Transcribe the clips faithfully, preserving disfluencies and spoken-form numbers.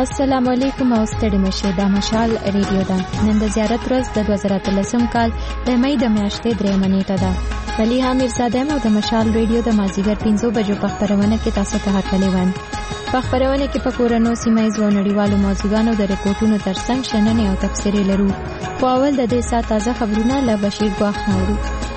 السلام علیکم او ستړي مشه د مشال ریډیو ده. نن د زیارت ورځ د دوه زره اتلسم کال د مې د میاشتې درېمه نیټه ده. ولی ها میرزاده او د مشال ریډیو د مازیګر پنځو بجو په خبرونه کې تاسو ته هرکلی وایم. په خبرونه کې په کورونو سیمه ایزو نړیوالو موضوعاتو د ریپورتونو ترڅنګ شننې او تفسیرې لرو. په اول د دې سات تازه خبرونه له بشیر ګواخ نورو.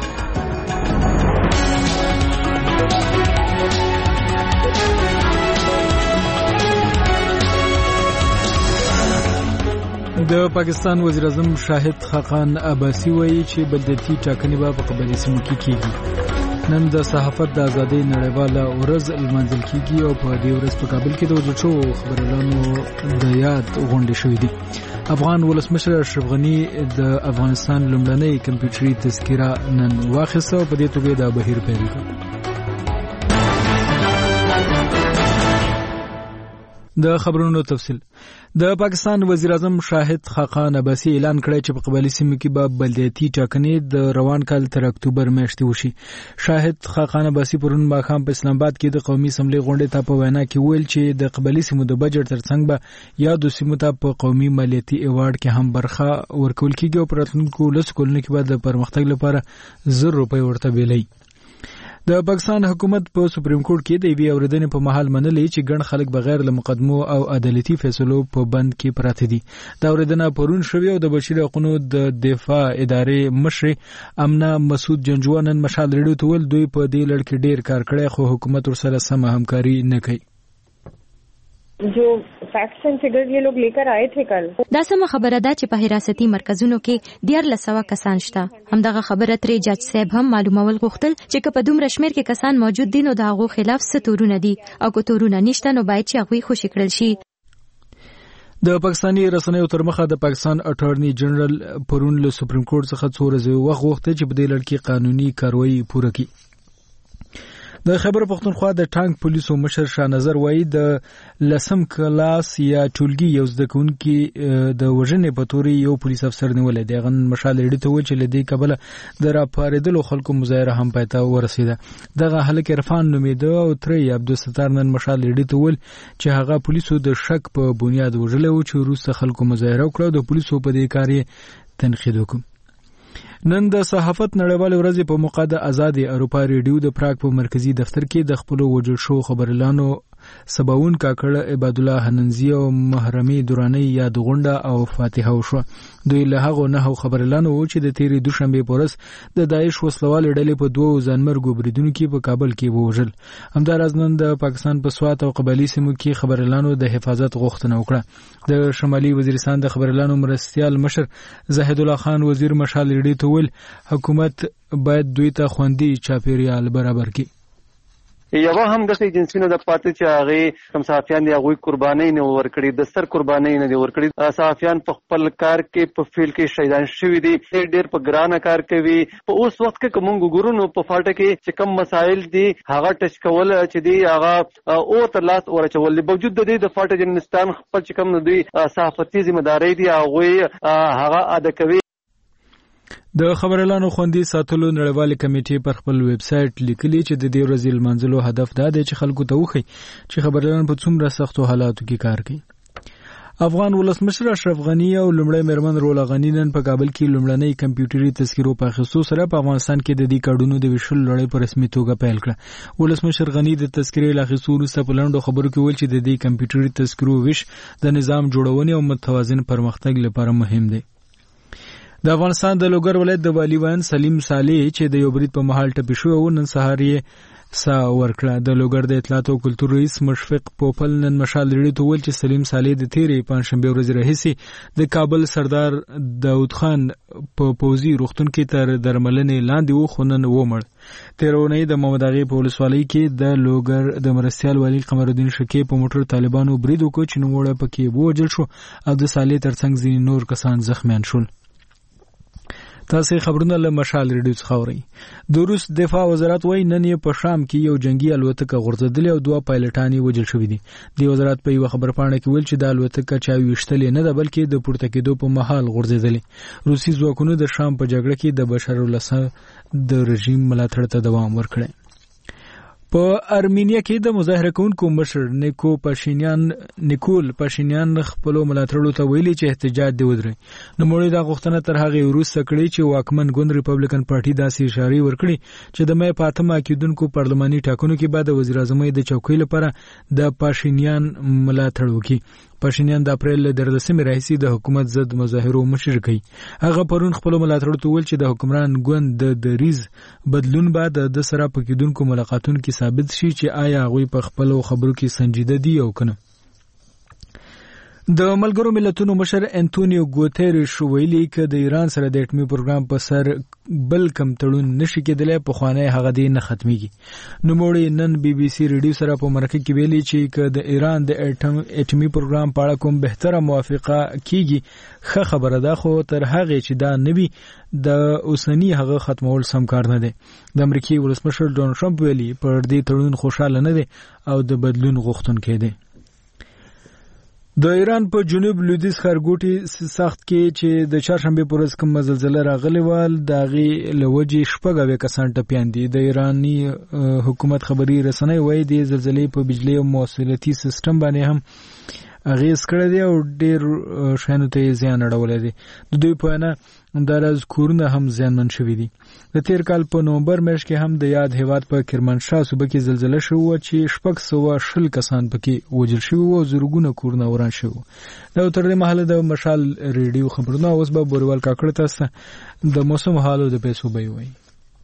د پاکستان وزیر اعظم شاهد خاقان عباسی وایي چې بلدیتي ټاکنې به په قبایلي سیمو کې کیږي. نن د صحافت د ازادۍ نړیواله ورځ لمانځل کیږي او په دې ورځ په کابل کې د وجود شو خبريالانو د یاد غونډې شوې دي. افغان ولسمشر اشرف غنی د افغانستان لومړنۍ کمپیوټري تذکره نن واخیسته او په دې توګه د بهیر پیل کړ. د خبرونو تفصیل. د پاکستان وزیر اعظم شاهد خاقان عباسی اعلان کړی چې په قبایلي سیمو کې به بلدیتي ټاکنې د روان کال تر اکتوبر میاشتې وشي. شاهد خاقان عباسی پرون ماښام په اسلام آباد کې د قومي اسمبلی غونډې ته په وینا کې ویل چې د قبایلي سیمو د بجټ ترڅنګ به یادو سیمو ته په قومي مالیاتي ایوارډ کې هم برخه ورکول کیږي او په راتلونکو لسو کلونو کې به د پرمختګ لپاره زر روپۍ ورته بیلي. د پاکستان حکومت په سپریم کورټ کې د یوې اورېدنې په مهال منلې چې ګڼ خلک بغیر له مقدمو او عدالتي فیصلو په بند کې پراته دي. دا اورېدنه پرون شوې او د بشري حقوقو د دفاع ادارې مشر امنه مسعود جنجوا نن مشال ریډیو ته ویل دوی په دې لړ کې ډېر کار کړی خو حکومت ورسره سم همکاري نه کوي. जो facts and figures ये लोग लेकर आए थे कल دا سم خبره ده چې په حراستي مرکزونو کې ډیر لسوا کسان شته. همدغه خبره ترې جج صاحب هم معلومول غوښتل چې په دومره شمیر کې کسان موجود دي نو د هغو خلاف څه تورونه دي او که تورونه نشته نو باید چې هغوی خوشي کړل شي. د پاکستاني رسنیو تر مخه د پاکستان اټارنی جنرال پرون له سپریم کورټ څخه څو ورځې وخت غوښته چې په دې لړ کې قانوني کاروایی پوره کړي. د خیبر پختونخوا د ټانک پولیسو مشر شاه نظر وایي د لسم کلاس یا ټولګي یو زده کوونکي د وژنې په تورې یو پولیس افسر نیولې دی. هغه مشال ریډیو ته ویل چې له دې کبله د راپارېدلو خلکو مظاهره هم پای ته ورسېده. دغه هلک عرفان نومېده او ترې عبدالستار نن مشال ریډیو ته ویل چې هغه پولیسو د شک په بنیاد وژلی و چې وروسته خلکو مظاهره وکړه او د پولیسو په دې کار یې تنقید وکړ. نن د صحافت نړیواله ورځ په موقع د آزادې اروپا ریډیو د پراګ په مرکزی دفتر کې د خپل وجود شو خبريالانو سباون کاکړ عباد الله حننزی او محرمي دورانی یاد غونډه او فاتحه وشو. دوی له هغه نه خبريالانو چې د تیری دوشنبه پورس د داعش وسلوال ډلې په دوه ځانمرګو بریدونو کې په کابل کې ووژل. همدارز نن د پاکستان په سوات او قبایلی سیمو کې خبريالانو د حفاظت غوښتنه وکړه. د شمالي وزیرستان د خبريالانو مرستيال مشر زاهد الله خان وزیر مشال ریډیو ته ویل حکومت باید دوی ته خوندي چاپیریال برابر کړي. یو هم د ایجنسینو د پاتې چې هغه کم صحافیان دی هغه قرباني نه ورکړي د سر قرباني نه دی ورکړي. صحافیان په خپل کار کې په فیل کې شهیدان شوی دي ډېر په ګرانه کار کوي. په اوس وخت کې کوم ګورونو په فاټه کې چې کم مسایل دي هغه ټچ کول چې دی هغه او تر لاس ورچول دي باوجود د دې د فاټه جنستان خپل چې کم دوی صحافتي ذمہ داری دي هغه هغه ادا کوي. د خبريالانو خوندي ساتلو نړیوالې کمیټې پر خپل ویب سټ لیکلي چې د دې ورځې لمانځلو هدف دا دی چې خلکو ته وښيي چې خبريالان په څومره سختو حالاتو کې کار کوي. افغان ولسمشر اشرف غنی او لومړی میرمن رولا غنی نن په کابل کې لومړنۍ کمپیوټري تذکرو په اخیستو سره په افغانستان کې د دې کارډونو د ویشل لړۍ په رسمي توګه پیل کړه. ولسمشر غنی د تذکرې له اخیستو وروسته په لنډو خبرو کې ویل چې د دې کمپیوټري تذکرو ویش د نظام جوړونې او متوازن پرمختګ لپاره مهم دی. د افغانستان د لوګر ولایت د والی وان سلیم صالح چې د یو برید په محل ټپي شو او نن سهار یې سا ورکړه. د لوګر د اطلاعات او کلتور رئیس مشفق پوپل نن مشال ریډیو ته ویل چې سلیم صالح د تیرې پنځشنبه ورځې راهیسې د کابل سردار داود خان په پوزي روغتون کې تر درملنې لاندې و خو نن ومړ. تیرونی د محمد اغه په ولسوالۍ کې د لوګر د مرستيال والی قمر الدین شکی په موټر طالبانو برید وکړ چې نو وړه پکې ووجل شو او د صالح ترڅنګ ځینې نور کسان زخمیان شول. تاسو خبرونه له مشال ریډیو څخه اورئ. د روس دفاع وزارت وایي نن یې په شام کې یو جنگي الوتکه غورځېدلې او دوه پایلټان یې وژل شوي دي. د وزارت په یو خبرپاڼه کې ویل چې د الوتکه چا ویشتلې نه ده بلکې د پورته کېدو په مهال غورځېدلې. روسي ځواکونو د شام په جګړه کې د بشار الاسد د رژیم ملاتړ ته دوام ورکړی. په ارمینیا کې د مظاهره کوونکو مشر نیکو پاشینیان نیکول پاشینیان خپل ملاتړو ته ویلي چې احتجاج دی ودري. نو موږ دا غوښتنه تر هغه وروسته کړې چې واکمن ګوند ریپبلیکن پارټي داسې اشاره ورکړي چې د مې پاتمه کېدونکو پارلماني ټاکنو کې بعد وزیر اعظم د چوکۍ لپاره د پاشینیان ملاتړ وکړي. پاشینیان د اپریل د دولسمې راهیسې د حکومت ضد مظاهرو مشر کوي. هغه پرون خپل ملاتړو ته ویل چې د حکمران ګوند د دریز بدلون بعد د سره پکېدونکو ملاقاتونو کې ثابت شي چې آیا هغوی په خپلو خبرو کې سنجیده دي او کنه. د ملګرو ملتونو مشر انټونیو ګوتيريش ویلي چې د ایران سره د اټومي پروګرام په سر بل کم تړون نشي کېدلی په خوانه هغه دی نه ختميږي. نو موږ نن بي بي سي ریډیو سره په مرکه کې ویلي چې د ایران د اټومي پروګرام په اړه کوم بهتره موافقه کیږي ښه خبره ده، خو تر هغه چې دا نوي د اوسنی هغه ختمول سم کار نه دی. د امریکای ولسمشر ډونالد ټرمپ ویلي پر دې تړون خوشاله نه دی او د بدلون غوښتونکی دی. د ایران په جنوب لویدیځ ښارګوټي سخت کې چې د چهارشنبه پر ورځ کوم زلزلہ راغلی و د هغې له وجې شپږ اویا کسان ټپیان دي. د ایراني حکومت خبري رسنۍ وایي د زلزلې په بجلی او موصلاتي سیستم باندې هم اغیز کړی دی او ډېر شیانو ته یې زیان اړولی دی. د دوی په وینا همداراز کورونه هم زیانمن شوي دي. د تیر کال په نومبر میاشت کې هم د یاد هیواد په کرمانشاه صوبه کې زلزله شوې وه چې شپږ سوه شل کسان پکې وژل شوي وو او زرګونه کورونه وران شوي وو. دا تر دې مهاله د مشال ریډیو خبرونه. اوس به بوریوال کاکړ تاسو ته د موسم حال او د پیسو بیې وایي.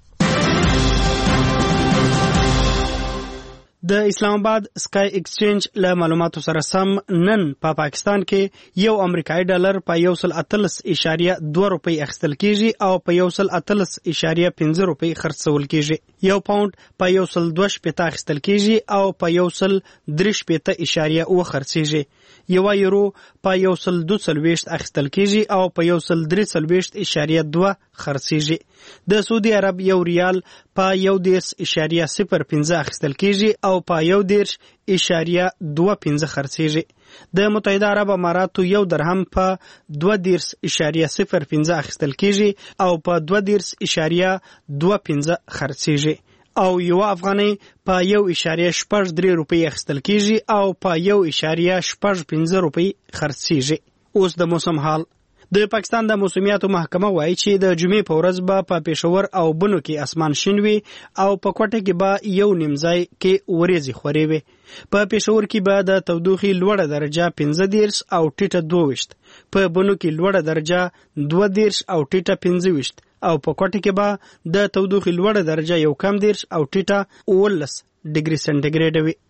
د اسلام آباد سکای ایکسچینج له معلوماتو سره سم نن په پا پاکستان کې یو امریکایي ډالر په یو سل اتلس اشاریه دوه روپۍ اخیستل کیږي او په یو سل اتلس اشاریه پنځه روپۍ خرڅول کیږي. یو پاوند په یو سل دوه شپېته اخیستل کیږي او په یو سل درې شپېته اشاریه اوه خرڅیږي. یو یورو په یو سل دوه څلوېښت اخیستل کیږي او په یو سل درې څلوېښت اشاریه دوه خرڅیږي. د سعودي عرب یو ریال په یو دېرش اشاریه صفر پنځه اخیستل کیږي او په یو دېرش اشاریه دوه پنځه خرڅیږي. د متحده عرب اماراتو یو درهم په دوه دېرش اشاریه صفر پنځه اخیستل کیږي او په دوه دېرش اشاریه دوه پنځه خرڅیږي او یو افغانۍ په یو اشاریه شپږ درې روپۍ اخیستل کیږي او په یو اشاریه شپږ پنځه روپۍ خرڅیږي. اوس د موسم حال. د پاکستان د موسمیاتو محکمه وایي چې د جمعې په ورځ به په پېښور او بنو کې اسمان شین وي او په کوټه کې به یو نیم ځای کې ورېځې خورې وي. په پېښور کې به د تودوخې لوړه درجه پنځه دېرش او ټیټه دوه ویشت، په بنو کې لوړه درجه دوه دېرش او ټیټه پنځه ویشت او په کوټه کې به د تودوخې لوړه درجه یو کم دېرش او ټیټه اوولس ډیګري سنټیګریډ وي.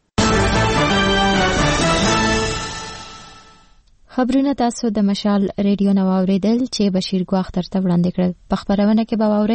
خبرونه تاسو د مشال ریډیو نو اوریدل چې بشیر ګواخ تر ته وړاندې کړل. په خبرونه کې به واورئ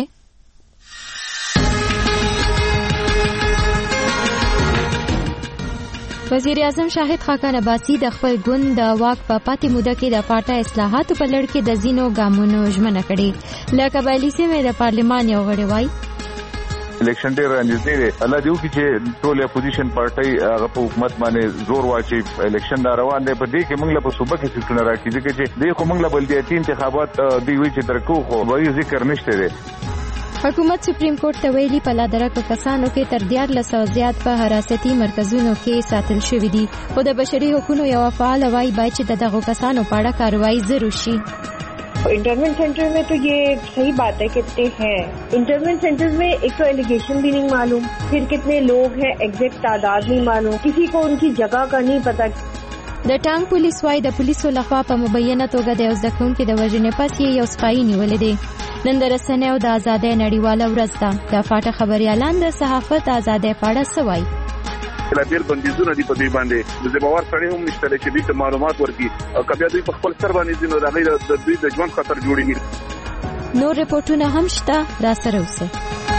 وزیر اعظم شاهد خاقان عباسی د خپل ګوند د واک په پاتې موده کې د پارټي اصلاحاتو په لړ کې د زینو ګامونو ژمنه کړې. لکه قبایلی سیمې د پارلمان یو غړی وایي الیکشن ډیر رانځي دی. الله دې وکړي چې ټول اپوزیشن پارټي هغه په حکومت باندې زور واچي. الیکشن دا روان دی، په دې کې موږ له په صوبه کې سیټونه راکړي ځکه چې دې خو موږ له بلدیاتي انتخابات دی وی چې ترکو خو وایي ذکر نشته دی. حکومت سپریم کورټ ته ویلي په لادرکو کسانو کې تر دیارلس سوه زیات په حراستي مرکزونو کې ساتل شوي دي، خو د بشري حقوقو یو فعال وایي باید چې د دغو کسانو په اړه کاروایی ضرور شي. इंटरमेंट सेंटर में तो ये सही बात है कितने हैं. इंटरमेंट सेंटर में एक तो एलिगेशन भी नहीं मालूम, फिर कितने लोग हैं एग्जैक्ट तादाद नहीं मालूम, किसी को उनकी जगह का नहीं पता. د ټانګ پولیس وايي د پولیسو لخوا په مبینه توګه د یو زده کوونکي د وژنې پس یې یو سپایي نیولې دی. نن د رسنیو د ازادۍ نړیواله ورځ ده. د فاټه خبریالان د صحافت ازادۍ په اړه څه وایي؟ لا ډېر بندیزونه دي په دې باندې، د باور سره هم نشته چې دوی ته معلومات ورکړي او کبیا دوی په خپل سر باندې ځینو د غیر د دوی د ژوند خطر جوړیږي. نور رپورټونه هم شته، را سره اوسئ.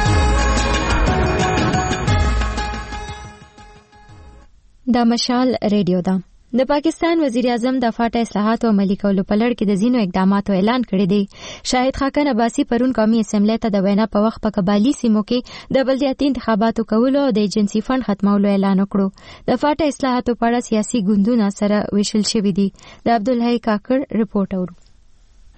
دا مشال ریډیو ده. د پاکستان وزیر اعظم د فاټه اصلاحاتو عملي کولو په لړ کې د ځینو اقداماتو اعلان کړی دی. شاهد خاقان عباسی پرون قومي اسمبلی ته د وینا په وخت په قبایلی سیمو کې د بلدیاتي انتخاباتو کولو او د ایجنسي فند ختمولو اعلان وکړو. د فاټه اصلاحاتو په اړه سیاسي ګوندونه سره ویشل شوي دي. د عبدالحی کاکړ رپورټ اورو.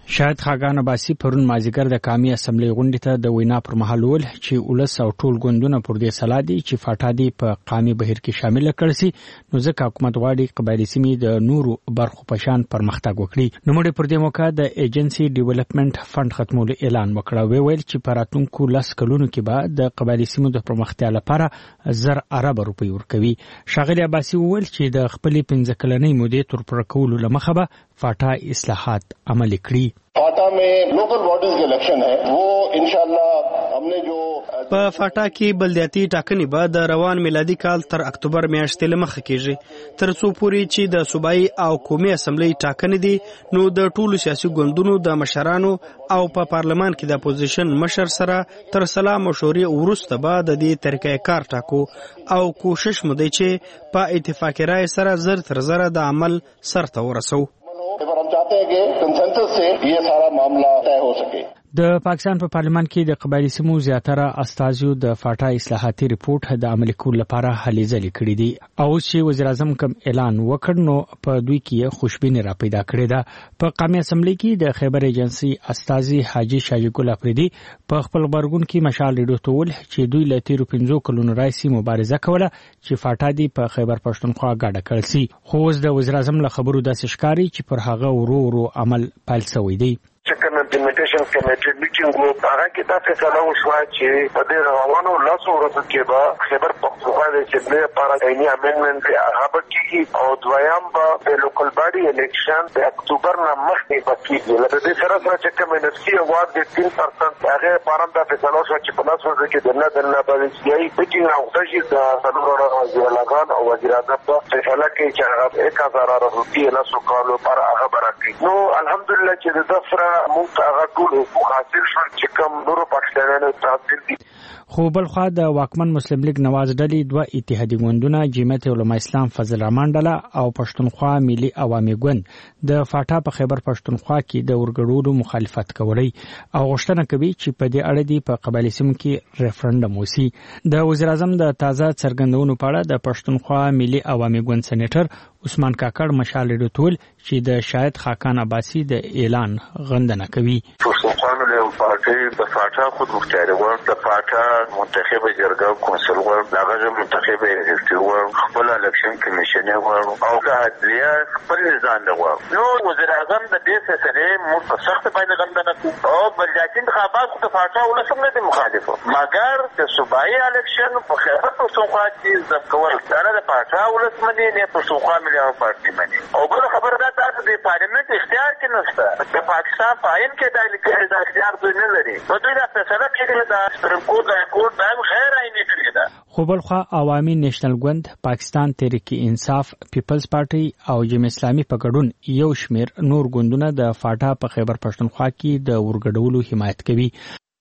شاهد خاقان عباسي پرون مازیګر د قومي اسمبلی غونډې ته د وینا پر مهال وویل چې ولس او ټول ګوندونه پر دې سلا دي چې فاټا دي په قومي بهیر کې شامل کړي سي نو ځکه حکومت غواړي قبایلي سیمې د نورو برخو په شان پرمختګ وکړي. نو موږ پر دې موقع د ایجنسي ډیولپمنٹ فند ختمولو اعلان وکړ. ویل چې په راتلونکو لس کلونو کې به د قبایلي سیمو د پرمختیا لپاره زر ارب روپۍ ورکوي. شاغلي عباسي وویل چې د خپلې پنځه کلنۍ مودې تر پوره کولو له مخه به فاټا اصلاحات عملي کړي. فاٹا में लोकल बॉडीज के इलेक्शन है वो इंशाल्लाह हमने जो په فاټا کې بلدیاتي ټاکنې به د روان میلادي کال تر اکتوبر میاشتې له مخه کېږي. تر څو پورې چې د صوبایي او قومي اسمبلی ټاکنې دي نو د ټولو سیاسي ګوندونو د مشرانو او په پارلمان کې د اپوزیشن مشر سره تر سلا مشورې وروسته به د دې طریقې کار ټاکو او کوشش مو دی چې په اتفاق رائے سره زر تر زره د عمل سرته ورسو. हम चाहते हैं कि कंसेंसस से ये सारा मामला तय हो सके. د پاکستان په پا پارلمان کې د قبایلی سیمو زیاتره استازیو د فاټا اصلاحاتي ریپورت د عملي کولو لپاره هلې ځلې کړې دي او چې وزیر اعظم کوم اعلان وکړ نو په دوی کې خوشبیني را پیدا کړې ده. په قومي اسمبلی کې د خیبر ایجنسي استازي حاجی شاجي ګل افریدي په خپل غبرګون کې مشال ریډیو ته ویل چې دوی له تیرو پنځو کلونو راځي مبارزه کوله چې فاټا دی په خیبر پښتونخوا ګډه کړل سي. خو اوس د وزیر اعظم له خبرو داسې ښکاري چې پر هغه ورو ورو عمل پیل شوی دی. چکن امپلیمنټیشن کمیټې میټینګ وو هغه کې دا فیصله وشوه چې په دې روانو لاسو ورځو کې به خیبر پښتونخوا د اسمبلی لپاره عیني امندمنت هغه به کېږي او دویم به د لوکل باډي الیکشن د اکتوبر نه مخکې به کېږي. له دې سره سره چې کوم انرژي اوارد د تین پرسنټ هغه لپاره دا فیصله وشوه چې په لاس ورځو کې د نه د نه به سیاسي میټینګ راوځي چې د څلورو وزیر اعظم او وزیر اعظم په فیصله کې چې هغه یک هزار روپۍ لاسو کولو لپاره هغه برکړي. نو الحمدلله چې د دفتر موږ هغه ټول حقوق حاصل شول چې کوم نورو پاکستانیانو ته حاصل دي. خو بلخوا د واکمن مسلم لیگ نواز ډلې دوه اتحادي ګوندونه جمعیت علماء اسلام فضل الرحمن ډله او پښتونخوا ملي عوامي ګوند د فاټا په خیبر پښتونخوا کې د ورګړولو مخالفت کوي او غوښتنه کوي چې په دې اړه دی په قبایلی سیمو کې ریفرندم وشي. د وزیر اعظم د تازه څرګندونو په اړه د پښتونخوا ملي عوامي ګوند سېنیټر عثمان کاکړ مشال ډوتول چې د شاهد خاقان عباسي د اعلان غندنه کوي. پښتونخوا ملي پارټي د فاټا خود مختار و د فاټا منتخب جرګه کونسل ور دغه منتخب رئیس ور خپل الیکشن کمیشن ور او عدلیه خپل ځان ور نو وزیر اعظم د دې فیصله مو په سخت باندې غندنه کوي او بلدیاتي انتخابات د فاټا ولسم نه مخالفه مګر د صوبایي الیکشن په خیبر پښتونخوا کې ځکه کول سره د فاټا ولسم نه پښتونخوا ملي پارټي مني او بل خبره ده تاسو د پارلیمنت اختیار کې نشته د پاکستان پاین کې د اختیار دوی نه لري نو دوی دا فیصله کوي د سپریم کورټ د کورټ د غیر عیني کړی ده. خو بلخوا عوامي نېشنل ګوند پاکستان تحریک انصاف پیپلز پارټي او جمعیت اسلامي په ګډون یو شمیر نور ګوندونه د فاټا په خیبر پښتونخوا کې د ورګډولو حمایت کوي.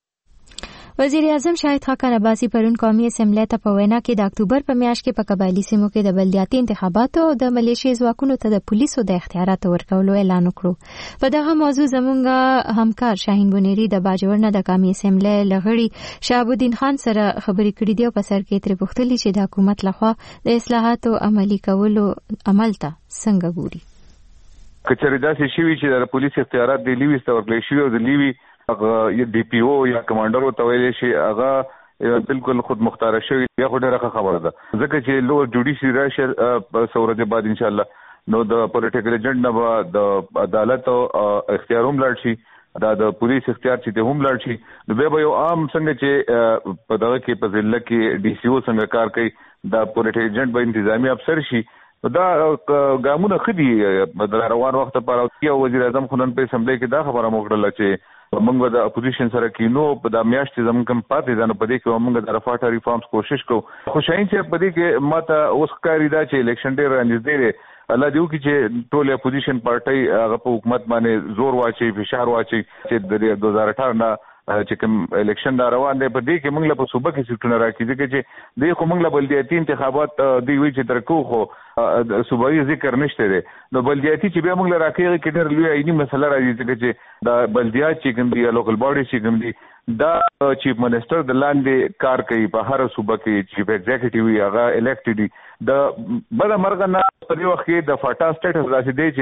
وزیر اعظم شاهد خاقان عباسي پرون قومي اسمبلی ته په وینا کې د اکتوبر په میاشت کې په قبایلی سیمو کې د بلدیاتي انتخاباتو او د ملیشي ځواکونو ته د پولیسو د اختیاراتو ورکولو اعلان وکړو. په دغه موضوع زموږ همکار شاهین بونيري د باجوړ نه د قومي اسمبلی لغړي شهاب الدین خان سره خبرې کړې دي او په سر کې ترې پوښتلي چې د حکومت لخوا د اصلاحاتو عملي کولو عمل ته څنګه ګوري. کچېرې داسې شوي چې د پولیس اختیارات د لیوي ستورلې شوي او د لیوي هغه یا ډي پی او یا کمانډر ته ویل شي هغه بالکل خود مختار شوی یا خو ډیره خبره ده ځکه چې لوور جوډیشي راشي سورته بعد ان شاء الله نو د پولیټیکل ایجنټ نه د عدالت او اختیار هم لاړ شي دا د پولیس اختیار چې هم لاړ شي نو به یو عام څنګه چې په دغه کې په ضلع کې ډي سی او څنګه کار کوي د پولیټیکل ایجنټ به انتظامی افسر شي دا ګامونه خدي د روان وخت پر او وزیر اعظم خنن په اسمبلی کې دا خبره موږ چې موږ د اپوزیشن سره کینو په د میاشتې زموږ کم پاتې ځنه په دې کې موږ د رفاټا ریفارمز کوشش کوو خو شاین چې په دې کې ماته اوس کاری دا چې الیکشن ډیر نږدې دی الله دیو کې چې ټول اپوزیشن پارټي هغه په حکومت باندې زور واچي فشار واچي چې د دوه هزار اٹھارہ نه چې کوم الیکشن دا روان دی په دې کې موږ له په صوبه کې سیټونه راکې ځکه چې د خو موږ له بلدیاتي انتخابات دی وی چې تر کو خو صوبایي ذکر نشته دی نو بلدیاتي چې بیا موږ له راکې کې ډېر لوی عیني مسله راځي ځکه چې دا بلدیات چې کوم دی لوکل باډي چې کوم دی دا چیف منسٹر د لاندې کار کوي په هر صوبه کې چیف ایگزیکټیو هغه الیکټډ دی د بل مرګ نه په یو وخت کې د فاټا سټیټس راځي دی چې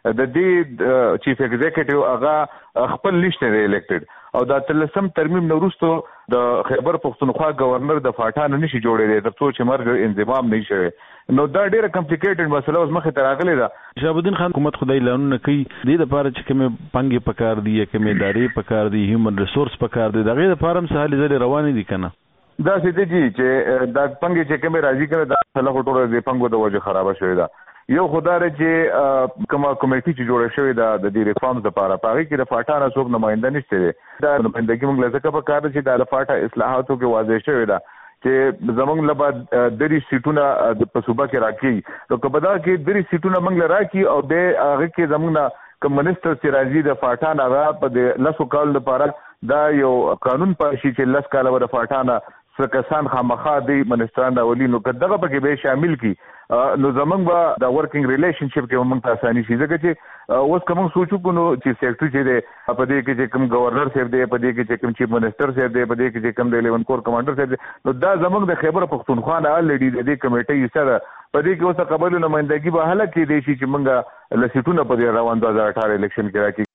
د دې چیف ایگزیکټیو هغه خپل لیست نه الیکټډ او دا تلسم ترمیم نورستو د خیبر پختونخوا گورنر د فاټان نشي جوړېدل ترڅو چې مرګ انضمام نه شي. نو دا ډیره کمپلیکیټډ مسله اوس مخه ته راغلې ده. شهاب الدین خان حکومت خدای لانونه کوي د دې لپاره چې کومه پنګي پکار دی کومه ادارې پکار دی هیومن ریسورس پکار دی دغه لپاره هم سهال زری روانې دي کنه دا څه دي چې دا پنګي چې کومه راځي کنه دا خلک ټول د پنګو د وجه خراب شوی دا یو خدای چې کومه کمیټي چې جوړه شوې ده د دې ریفارمز لپاره پاره کې د فاټا څوک نمائنده نشته دا نمائندګي موږ لږه په کار چې د فاټا اصلاحاتو کې واضح شوی ده چې زمونږ لبا دری سیټونه په صوبه کې راکې نو کبدا کې دری سیټونه موږ راکې او د هغه کې زمونږ کوم منسٹر چې راځي د فاټان هغه په د لاسو کال لپاره دا یو قانون پاشي چې لاس کال ور فاټانه سکسان خامخا دی منستران راولي نو کداغه پکې به شامل کی نو زمونږ به د ورکینګ ریلیشنشپ کې موږ ته اساني شي ځکه چې اوس کوم سوچو کو نو چې سیکریټری چې دی په دې کې چې کوم گورنر صاحب دی په دې کې چې کوم چیف منسٹر صاحب دی په دې کې چې کوم د الیون کور کمانډر صاحب دی نو دا زمونږ د خیبر پختونخوا نه الریډي د دې کمیټې سره په دې کې اوس قبل نمائندګي به حل کې دی چې موږ لسیټونه په دې روان دوه هزار اٹھارہ الیکشن کې راکې.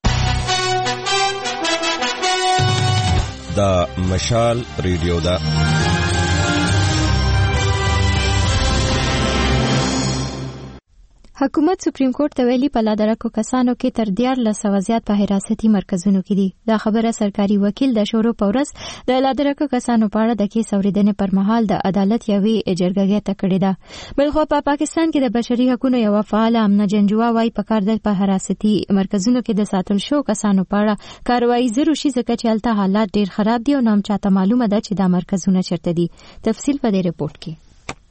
دا مشال ریډیو دا حکومت سپریم کورټ ته ویلي په لادرکو کسانو کې تر دیارلس سوه زیات په حراستي مرکزونو کې دي. دا خبره سرکاري وکیل د شورو په ورځ د لادرکو کسانو په اړه د کیس اورېدنې پر مهال د عدالت یوې جرګې ته کړې ده. بلخو په پاکستان کې د بشري حقوقو یو فعال امنه جنجوا وايي په کار د په حراستي مرکزونو کې د ساتل شو کسانو په اړه کاروایی ضروري شي ځکه چې هلته حالات ډېر خراب دي او نام چاته معلومه ده چې دا مرکزونه چیرته دي. تفصیل په دې رپورت کې.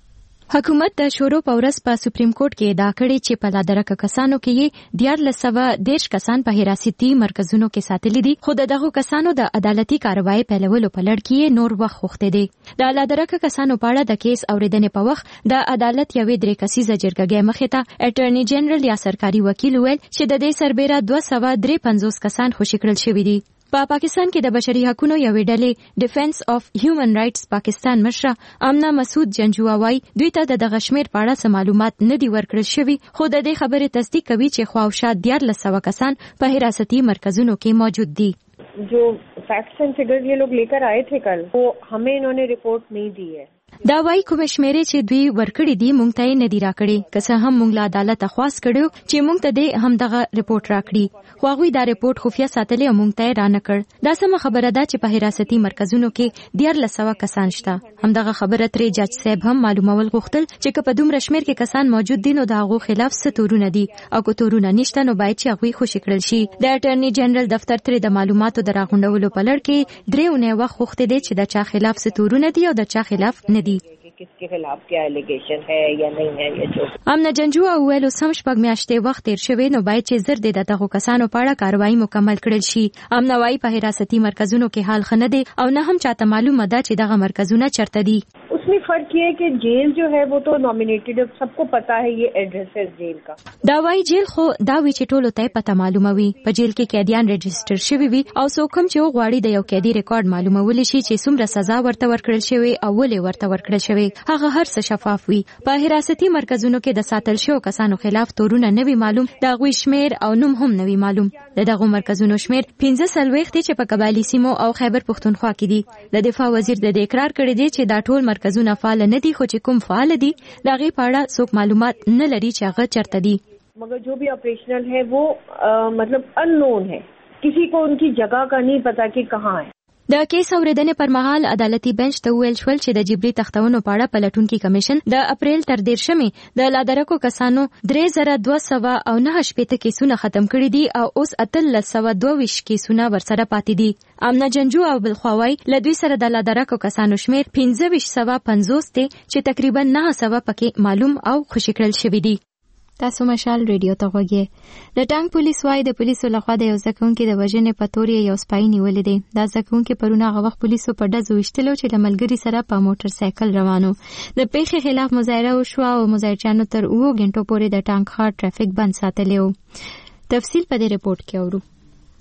حکومت د شورو په ورځ په سپریم کورټ کې ادعا کړې چې په لادرکه کسانو کې یې دیارلس سوه دېرش کسان په حراستي مرکزونو کې ساتلي دي خو دغه کسانو د عدالتي کاروایی پیلولو په لړ کې نور وخت غوښتی دی. د لادرکه کسانو په اړه د کیس اورېدنې په وخت د عدالت یوې درې کسیزه جرګې مخې ته اټرنی جنرال یا سرکاري وکیل ویل چې د دې سربېره دوه سوه درې پنځوس کسان خوشي کړل شوي دي. په پاکستان کې د بشري حقوقو یوې ډلې ډیفنس اف هیومن رائټس پاکستان مشره امنه مسعود جنجوا وايي دوی ته د دغه شمېر په اړه معلومات نه دي ورکړل شوي خو د دې خبرې تصدیق کوي چې خواوشا دیارلس سوه کسان په حراستي مرکزونو کې موجود دي. जो फैक्ट्स एंड फिगर्स ये लोग लेकर आए थे कल वो हमें इन्होंने रिपोर्ट नहीं दी है. دا وايي کوم شمیرې چې دوی ورکړي دي مونږ ته نه دی راکړي که څه هم مونږ له عدالت خواست کړو چې مونږ ته دې هم دغه ریپورت راکړي خو هغوی دا ریپورت خفیه ساتلی او مونږ ته را نه کړ. دا سمه خبره ده چې په حراستي مرکزونو کې دیارلس سوه کسان شته. همدغه خبره ترې جج صاحب هم معلومول غوښتل چې که په دومره شمېر کې کسان موجود دي نو د هغو خلاف څه تورونه دي او که تورونه نشته نو باید چې هغوی خوشي کړل شي. د اټرنی جنرال دفتر ترې د معلوماتو د راغونډولو په لړ کې درې اونۍ وخت غوښتی دی چې د چا خلاف څه تورونه دي او د چا خلاف نه دي. किसके खिलाफ क्या एलिगेशन है या नहीं है या जो امنه جنجوا ویلو سم شپږ میاشتې وخت تیر شوی نو باید چې زر د دغه کسانو په اړه کاروایی مکمل کړل شي. امنه وايي په حراستي مرکزونو کې حال خنه دي او نه هم چاته معلومه ده چې دغه مرکزونه چرته دي. उसमें फर्क ये है कि जेल जो है वो तो नॉमिनेटेड है सबको पता है ये एड्रेस है जेल का. دا وايي جیل خو دا وی چې ټولو ته پته معلومه وي. په جیل کې قیدیان رجستر شوی وي او څوک هم چې غواړي د یو قیدی ریکارډ معلومول شي چې څومره سزا ورته ورکړل شوی او ولې ورته ورکړل شوی هغه هر څه شفاف وي. په حراستي مرکزونو کې د ساتل شو کسانو خلاف تورونه نه وي معلوم دا غوي شمیر او نوم هم نه وي معلوم. دغه مرکزونو شمیر پنځه سلويخت چې په قبایلی سیمو او خیبر پختونخوا کې دي. د دفاع وزیر د اقرار کړی دی چې دا ټول مرکزونه فعال نه دي خو چې کوم فعال دي دا غي پاړه څوک معلومات نه لري چې هغه چرته دي. मगर जो भी ऑपरेशनल है वो आ, मतलब अननोन है किसी को उनकी जगह का नहीं पता कि कहाँ है. د کیس اورېدنې پر مهال عدالتي بنچ ته ویل شول چې د جبري تختونو په اړه پلټونکي کمیشن د اپریل تر دیرشمې د لادرکو کسانو درې زره دوه سوه او نهه شپېته کیسونه ختم کړي دي او اوس اتلس سوه دوه ویشت کیسونه ورسره پاتې دي. امنه جنجو او بلخواوی له دوی سره د لادرکو کسانو شمیر پنځه ویشت سوه پنځوس دی چې تقریبا نهه سوه پکې معلوم او خوشي کړل شوي دي. تاسو مشال ریډیو ته غوږی. د ټانک پولیس وايي د پولیسو لخوا د یو زکونکي د وژنې په تور یو سپای نیولې دي. دا زکونکي پرونه هغه وخت پولیسو په ډزو وشتلو چې د ملګری سره په موټر سایکل روانو. د پیښې خلاف مظاهره وشوه او مظاهرچیانو تر اوو غنټو پورې د ټانک ښار ټرافیک بند ساتلی و. تفصیل په دې رپورت کې اورو.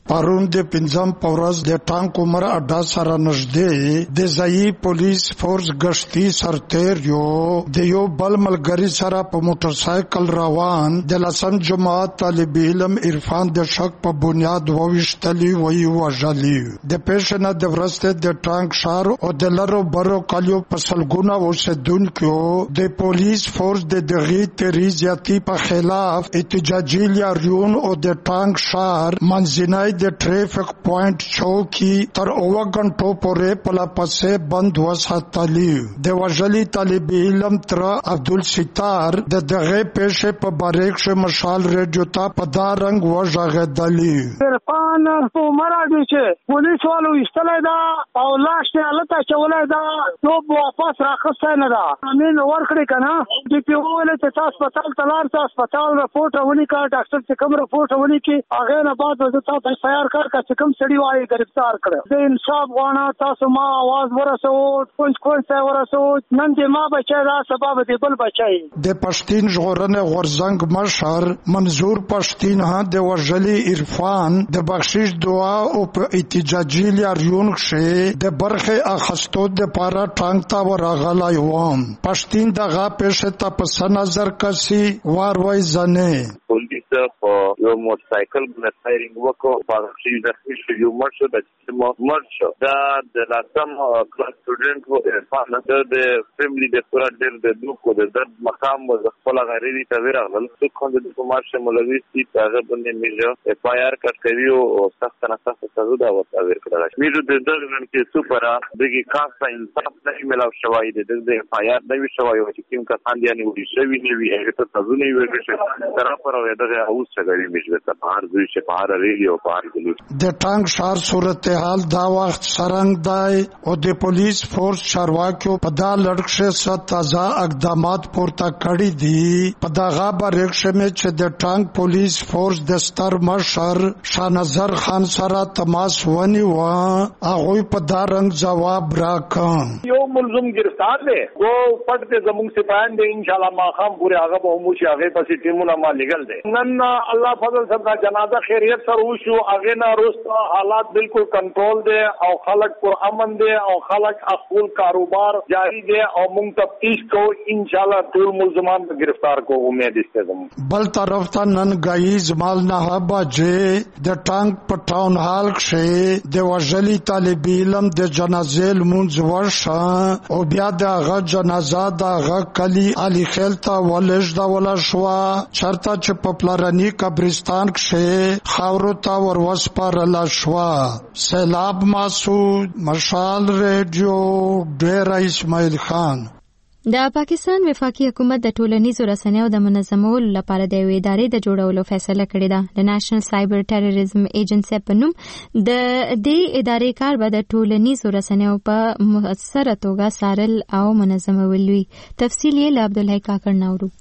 پرون د پنځم پورز د ټانک عمر اډا سره نږدې د ځایي پولیس فورس گشتي سرتیر یو د یو بل ملګری سره په موټر سایکل روان د لسم جماعت طالب علم عرفان د شک په بنیاد وویشتلی وی وژلی د پیښنه د ورسته د ټانک شار او د لرو برو کلیو په سلګونه اوسیدونکو د پولیس فورس د دغه تریزیاتی په خلاف احتجاجي لاریون او د ټانک شار منځنۍ د ټریفیک پوینټ چوکي تر اوه غنټو پورې په لپسې بند وساتلی د وژلي طالب علم تر عبدل ستار د دغه پیښه په باریک شه مشال ریډیو ته په دا رنگ وژغدلی عرفان عمر اډی چې پولیس والو استلای دا او لاش ته الته چولای دا نو واپس راخصه نه دا امین ورکړي کنه چې په وله ته تاسو هسپتال تلار ته هسپتال رپورټ ونی کا ډاکټر څخه کوم رپورټ ونی کې هغه نه بعد وځه تاسو تیار کړ کا چې کوم سړي وایي گرفتار کړ د انصاف غواړه تاسو ما आवाज ورسو کوم کوم څه ورسو نن دې ما بچا دا سبب دې بل بچای د پښتين ژغورنه غورزنګ مشر منظور پښتين ها د وژلي عرفان د بخشش دعا او په احتجاجي لاریون شه د برخه اخستو د پارا ټانګ تا ورغلای وم پښتين دغه پېښه ته په نظر کسي وار وای زنه پولیس په یو موټر سایکل باندې فایرینګ وکړ په شي د شي یو مرشد د مرشد دا د لاسم کلاس سټوډنټ وو عرفان د فیملی د پورا ډېر د دوکو د درد مقام و خپل غریبي ته ورغل څو خوند د مارشه مولوي سي هغه باندې میجه اف آی آر کټ کوي او سخت نه سخت سزا دا ورته ورکړل میجه د دغه نن کې سپرا دغه کاسه انصاف نه ملاو شوی د دغه اف آی آر نه وی شوی او چې کوم کسان دي نه وي شوی نه وي هغه ته تاسو نه وي چې طرف پر دغه اوس څنګه میجه ته بهر دوی چې بهر ریډیو بهر ګلو د ټانک شار صورتحال دا وخت سرنګ دی او د پولیس فورس چارواکیو په دا لړکشه ست تازه اقدامات پورته کړی دي په دغه برخه مې چې د ټانک پولیس فورس د ستر مشر شانظر خان سره تماس ونیو هغه په دا رنګ جواب راکړ یو ملزم گرفتار دی او پټ دې زموږ سپاهان دي ان شاء الله ما خام پورې هغه به مو چې هغه پسې ټیمونه ما لګل دي نن الله فضل سره جنازه خیریت سره وشو هغه نه روسته حالات بالکل کنټرول دي او خلک پر امن دي او خلک خپل کاروبار جاری دي او موږ تفتیش کو ان شاء الله ټول ملزمان گرفتار کو امید استدم بل طرف ته نن غایز مال نه باجه د ټانک په ټاون هال کې د وژلي طالب علم د جنازې لمونځ ورشه او بیا د هغه جنازه د هغه کلی علي خیل ته ولښ دا ولا شو چرته چې په پلارني قبرستان کې خاورو ته وروسپارل شو سیلاب مسعود مشال ریډیو ډیر اسماعیل خان د پاکستان وفاقي حکومت د ټولنیزو رسنیو د منظمولو لپاره د یوې ادارې د جوړولو فیصله کړې ده د نېشنل سایبر ټیرریزم ایجنسی په نوم د دې ادارې کار به د ټولنیزو رسنیو په مؤثره توګه څارل او منظمول وي تفصیل یې له عبدالحی کاکړ نورو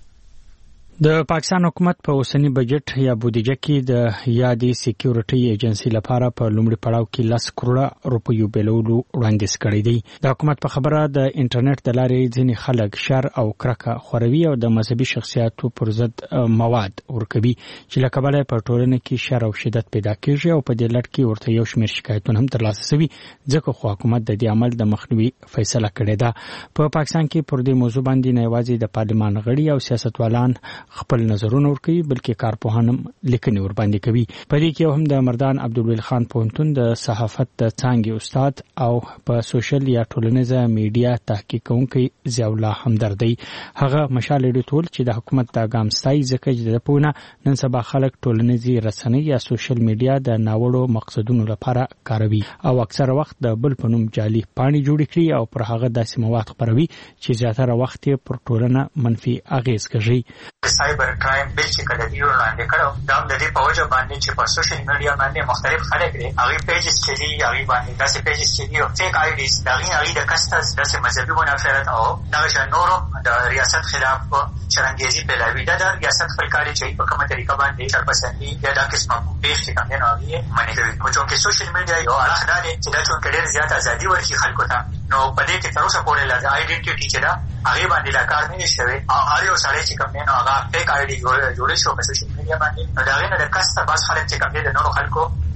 د پاکستان حکومت په اوسنی بجټ یا بودیجه کې د یادې سکیورټي ایجنسی لپاره په لومړي پړاو کې لس کروڑه روپیو بلولو وړاندیز کړی دی د حکومت په خبره د انټرنیټ د لارې ځینې خلک شر او کرکه خوروي او د مذهبي شخصیتو پر ضد مواد ورکوي چې له کبله په ټولنه کې شر او شدت پیدا کیږي او په دې لړ کې ورته یو شمېر شکایتونه هم ترلاسه شوي ځکه خو حکومت د دې عمل د مخنیوي فیصله کړې ده په پاکستان کې پر دې موضوع باندې نه یوازې د پارلمان غړي او سیاستوالان خپل نظرونه ورکوي بلکې کارپوهان لیکنې ور باندې کوي په دې کې هم د مردان عبدالویل خان پوهنتون د صحافت د څانګې استاد او په سوشل یا ټولنیزه میډیا تحقیق کوونکی ضیاء الله همدردی هغه مشال ډیټول چې د حکومت د ګامستای ځکه چې د پونه نن سبا خلک ټولنیزي رسنۍ یا سوشل میډیا د ناوړو مقصدونو لپاره کاروي او اکثره وخت د بل په نوم جعلي پاڼې جوړ کړي او پر هغه داسې مواد خپروي چې زیاتره وخت یې پر ټولنه منفي اغیز کوي سایبر کرایم بل چې کله دی وړاندې کړو دا د دې په وجه باندې چې په سوشل میډیا باندې مختلف خلک دي هغه پیجز چې دي هغه باندې داسې پیجز چې دي او فیک آی ډیز دا غي د کسټرز داسې مذهبي منافرت او دا چې نورم د ریاست خلاف چرنګېزي پیلاوي دا د ریاست خلکاري چې په کومه طریقه باندې چرپسندي یا دا قسمه پیښ چې کوم نه هغه باندې کوي او چې سوشل میډیا یو اړخ دی چې دا څو ډېر زیات ازادي ورکړي خلکو ته نو په دې کې تر اوسه پورې لا آیډنټیټي چې دا هغه باندې لا کار نه شوی او هر یو سړی چې کوم نه هغه فیک آی ډي جوړ شو په سوشل میډیا باندې نو دا غوښنه د کسته باز خلک چې کوم دي د نورو خلکو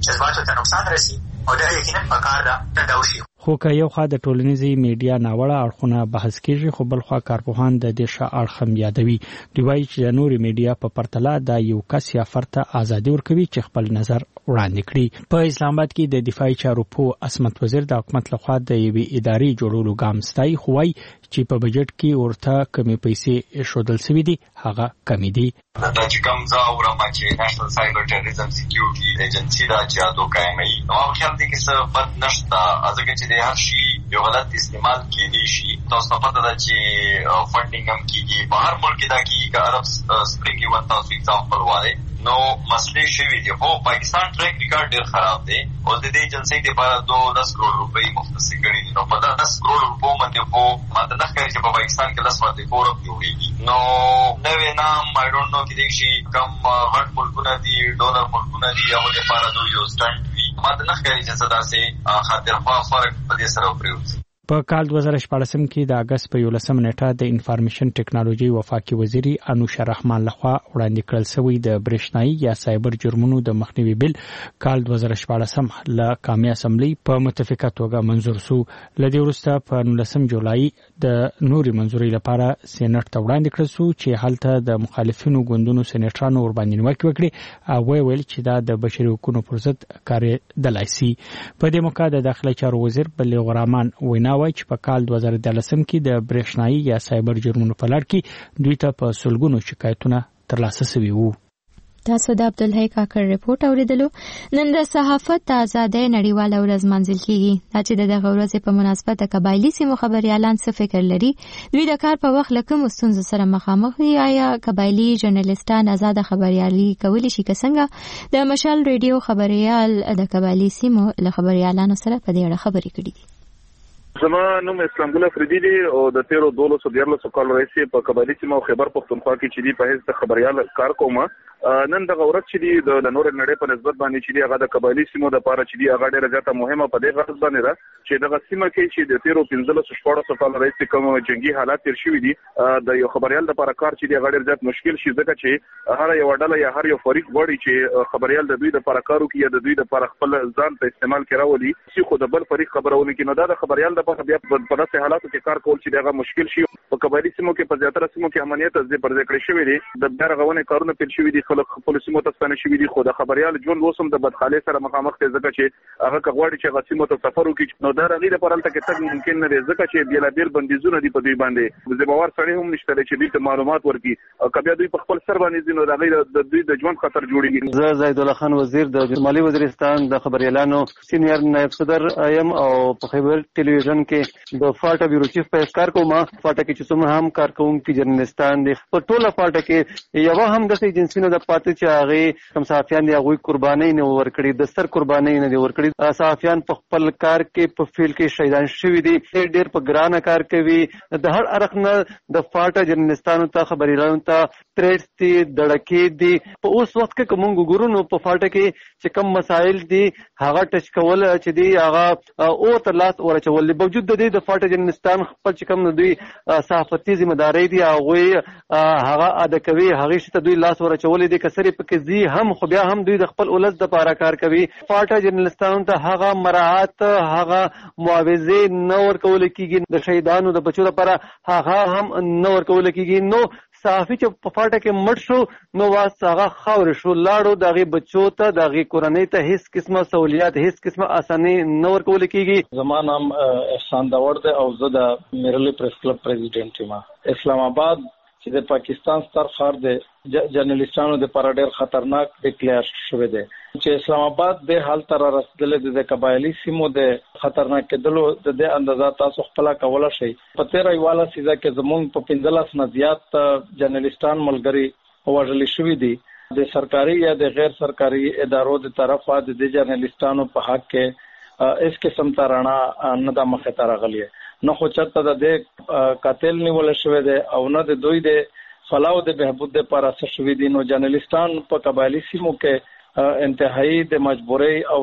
جذباتو ته نقصان رسي او دا یقینا پکار ده دا وشي. خو که یو خوا د ټولنیزې میډیا ناوړه اړخونه بحث کیږي، خو بل خوا کارپوهان د دې ښه اړخ هم یادوي. دوی وایي چې د نورې میډیا په پرتله دا یو کس یا فرد ته ازادي ورکوي چې خپل نظر وړاندې کړي. په اسلام آباد کې د دفاعي چارو پوه عصمت وزیر د حکومت لخوا د یوې ادارې جوړولو ګام ستایي، خو وایي چې په بجټ کې ورته کمې پیسې ایښودل شوي دي هغه کمې دي. دا چې کوم زه اورم چې نېشنل سایبر ټیرریزم سکیورټي ایجنسي دا چې دا کوي نو هم خیال دي کې څه بد نشته، ځکه چې د هر شي یو غلط استعمال کېدی شي. تاسو پته ده چې فنډینګ هم کېږي په هر ملک کې، دا کېږي که عرب سپرینګ یو تاسو اگزامپل وایي نو مسلې شوي دي. خو پاکستان ټریک ریکارډ ډېر خراب دی او د دې ایجنسۍ دپاره دو لس کروڑ روپۍ مختص کړي دي. نو په دس کروڑ روپو باندې خو ماته نه ښکاري چې په پاکستان کې لس باندې فورم جوړېږي. نو نوی نام آی ډونټ نو کېدی شي کم غټ ملکونه دي، ډونر ملکونه دي، هغو دپاره دوی یو سټنټ وي. ماته نه ښکاري چې څه داسې خاطرخواه فرق په دې سره وپرېوځي. په کال دوه زره شپاړسم کې د اګست په یولسمه نیټه د انفارمیشن ټیکنالوژي وفاقي وزیري انوشه رحمان لخوا وړاندې کړل شوی د برېښنایي یا سایبر جرمونو د مخنیوي بل کال دوه زره شپاړسم له قومي اسمبلی په متفقه توګه منظور شو. له دې وروسته په نولسم جولای د نوري منظوري لپاره سېنات ته وړاندې کړل شو چې هلته د مخالفینو ګوندونو سېناترانو ورباندې نیوکې وکړي او ویل چې دا د بشري حقوقو پر ضد کارېدلی سي. په دې موقع د داخله چارو وزیر بلیغ الرحمن وینا وایي چې په کال دوه زره دیارلسم کې د برېښنایي یا سایبر جرمونو په لړ کې دوی ته په سلګونو شکایتونه ترلاسه شوي وو. تاسو د عبدالحی کاکړ رپورټ اوریدلو. نن د صحافت د ازادۍ نړیواله ورځ منځل کیږي. دا چې دغه ورځې په مناسبت د قبایلي سیمو خبريالان څه فکر لري، دوی د کار په وخت له کومو ستونزو سره مخامخ دي، آیا قبایلي ژورنالیستان آزاد خبريالي کولی شي که څنګه د مشال ریډیو خبريال د قبایلي سیمو له خبريالانو سره په دې اړه خبرې کړې دي. زما نوم اسلام ګل افریدي دی او د تیرو دولسو دیارلسو کالو راهیسې په قبایلي سیمو خیبر پښتونخوا کې چې دی په حیث د خبريال کار کوم. نن دغه ورځ چې دی د نور نړۍ په نسبت باندې چې دی هغه د قبایلي سیمو د لپاره چې دی هغه ډېره زیاته مهمه په دې غرض باندې ده چې دغه سیمه کې چې د تیرو پنځلسو شپاړسو کالو راهیسې کوم جنگي حالات تیر شوي دي د یو خبريال لپاره کار چې دی هغه ډېر زیات مشکل شي، ځکه چې هر یو ډله یا هر یو فریق غواړي چې خبريال د دوی لپاره کار وکړي یا د دوی لپاره خپل ځان ته استعمال کړي راولي چې خو د بل فریق خبرونه کې نو دا د خبريال لپاره بیا په داسې حالاتو کې کار کول چې دغه مشکل شي. په قبایلي سیمو کې په زیاتره سیمو کې امنیت از دې پر ځای کړی شوی دی، د بیا رغونې کارونه پیل شوي دي، خلک خپل سیمو ته ستانه شوي دي، خو د خبريال ژوند اوس هم د بدحالۍ سره مخامخ دی، ځکه چې هغه که غواړي چې هغه سیمو ته سفر وکړي نو دا هغې لپاره هلته کې تګ ممکن نه دی، ځکه چې بېلابېل بندیزونه دي په دوی باندې. ذمهوار سړی هم نشته دی چې دوی ته معلومات ورکړي، او که بیا دوی په خپل سر باندې ځي نو د هغې د دوی د ژوند خطر جوړېږي. زه زاهدالله خان وزیر د شمالي وزیرستان د خبريالانو سینیئر نایب صدر یم او په خیبر ټلویزیون کې د فاټا بیورو چیف په کار کوم. فاټا کې چې څومره هم کارکوونکي جرنالستان دي په ټوله فاټا کې یو هم د ایجنسیونو د پاتې چې هغه کوم صحافیان دي هغه قرباني نه ورکړي، د سر قرباني نه دي ورکړي. صحافیان په خپل کار کې په فیل کې شهیدان شوي دي، ډېر په ګرانه کار کوي. د هر اړخ نه د فاټا جرنالستانو ته خبريالانو ته تریټ دي، دړکې دي. په اوس وخت کې کوم ګورو نو په فاټا کې چې کوم مسایل دي هغه ټچ کول چې دي هغه او تر لاس ورچول دي. باوجود د دې د فاټا جرنالستان خپل چې کوم دوی صحافتي ذمہداري دي هغه هغه ادا کوي، هغه شته دوی لاس ورچولې دي کسرې پکې زی هم خو بیا هم دوی د خپل اولس د پاره کار کوي. فاټا جرنالستانو ته هغه مراعات هغه معاوضه نه ورکول کیږي، د شهیدانو د بچو لپاره هغه هم نه ورکول کیږي. نو صحافي چې په فاټا کې مړ شو نو واس هغه خاور شو لاړو، دغه بچو ته دغه کورنۍ ته هیڅ قسمه سہولیات هیڅ قسمه اساني نه ورکول کیږي. زما نام احسان داوړ دی او زه د میرلی پریس کلب پریزیډنټ یم. اسلام آباد چې د پاکستان ستر ښار دی جرنالستانو د لپاره ډېر خطرناک ډیکلیئر شوی دی چې اسلام آباد د حال تر رسیدلې د قبایلی سیمو د خطرناک کېدلو د دې اندازه تاسو خپل کولای شئ. په تیره یواله سیزه کې زموږ په پنځلس نه زیات جرنالستان ملګري وژل شوي دي. د سرکاري یا د غیر سرکاري ادارو د طرفه د دې جرنالستانو په حق کې اس قسم ترانه نه د مخه تر غلي نه خو چرته د دې قاتل نیول شوی دی او نه د دوی د فلاح د بهبود لپاره څه شوی دي. نو جرنالستان په قبایلی سیمو کې انتهایی د مجبورۍ او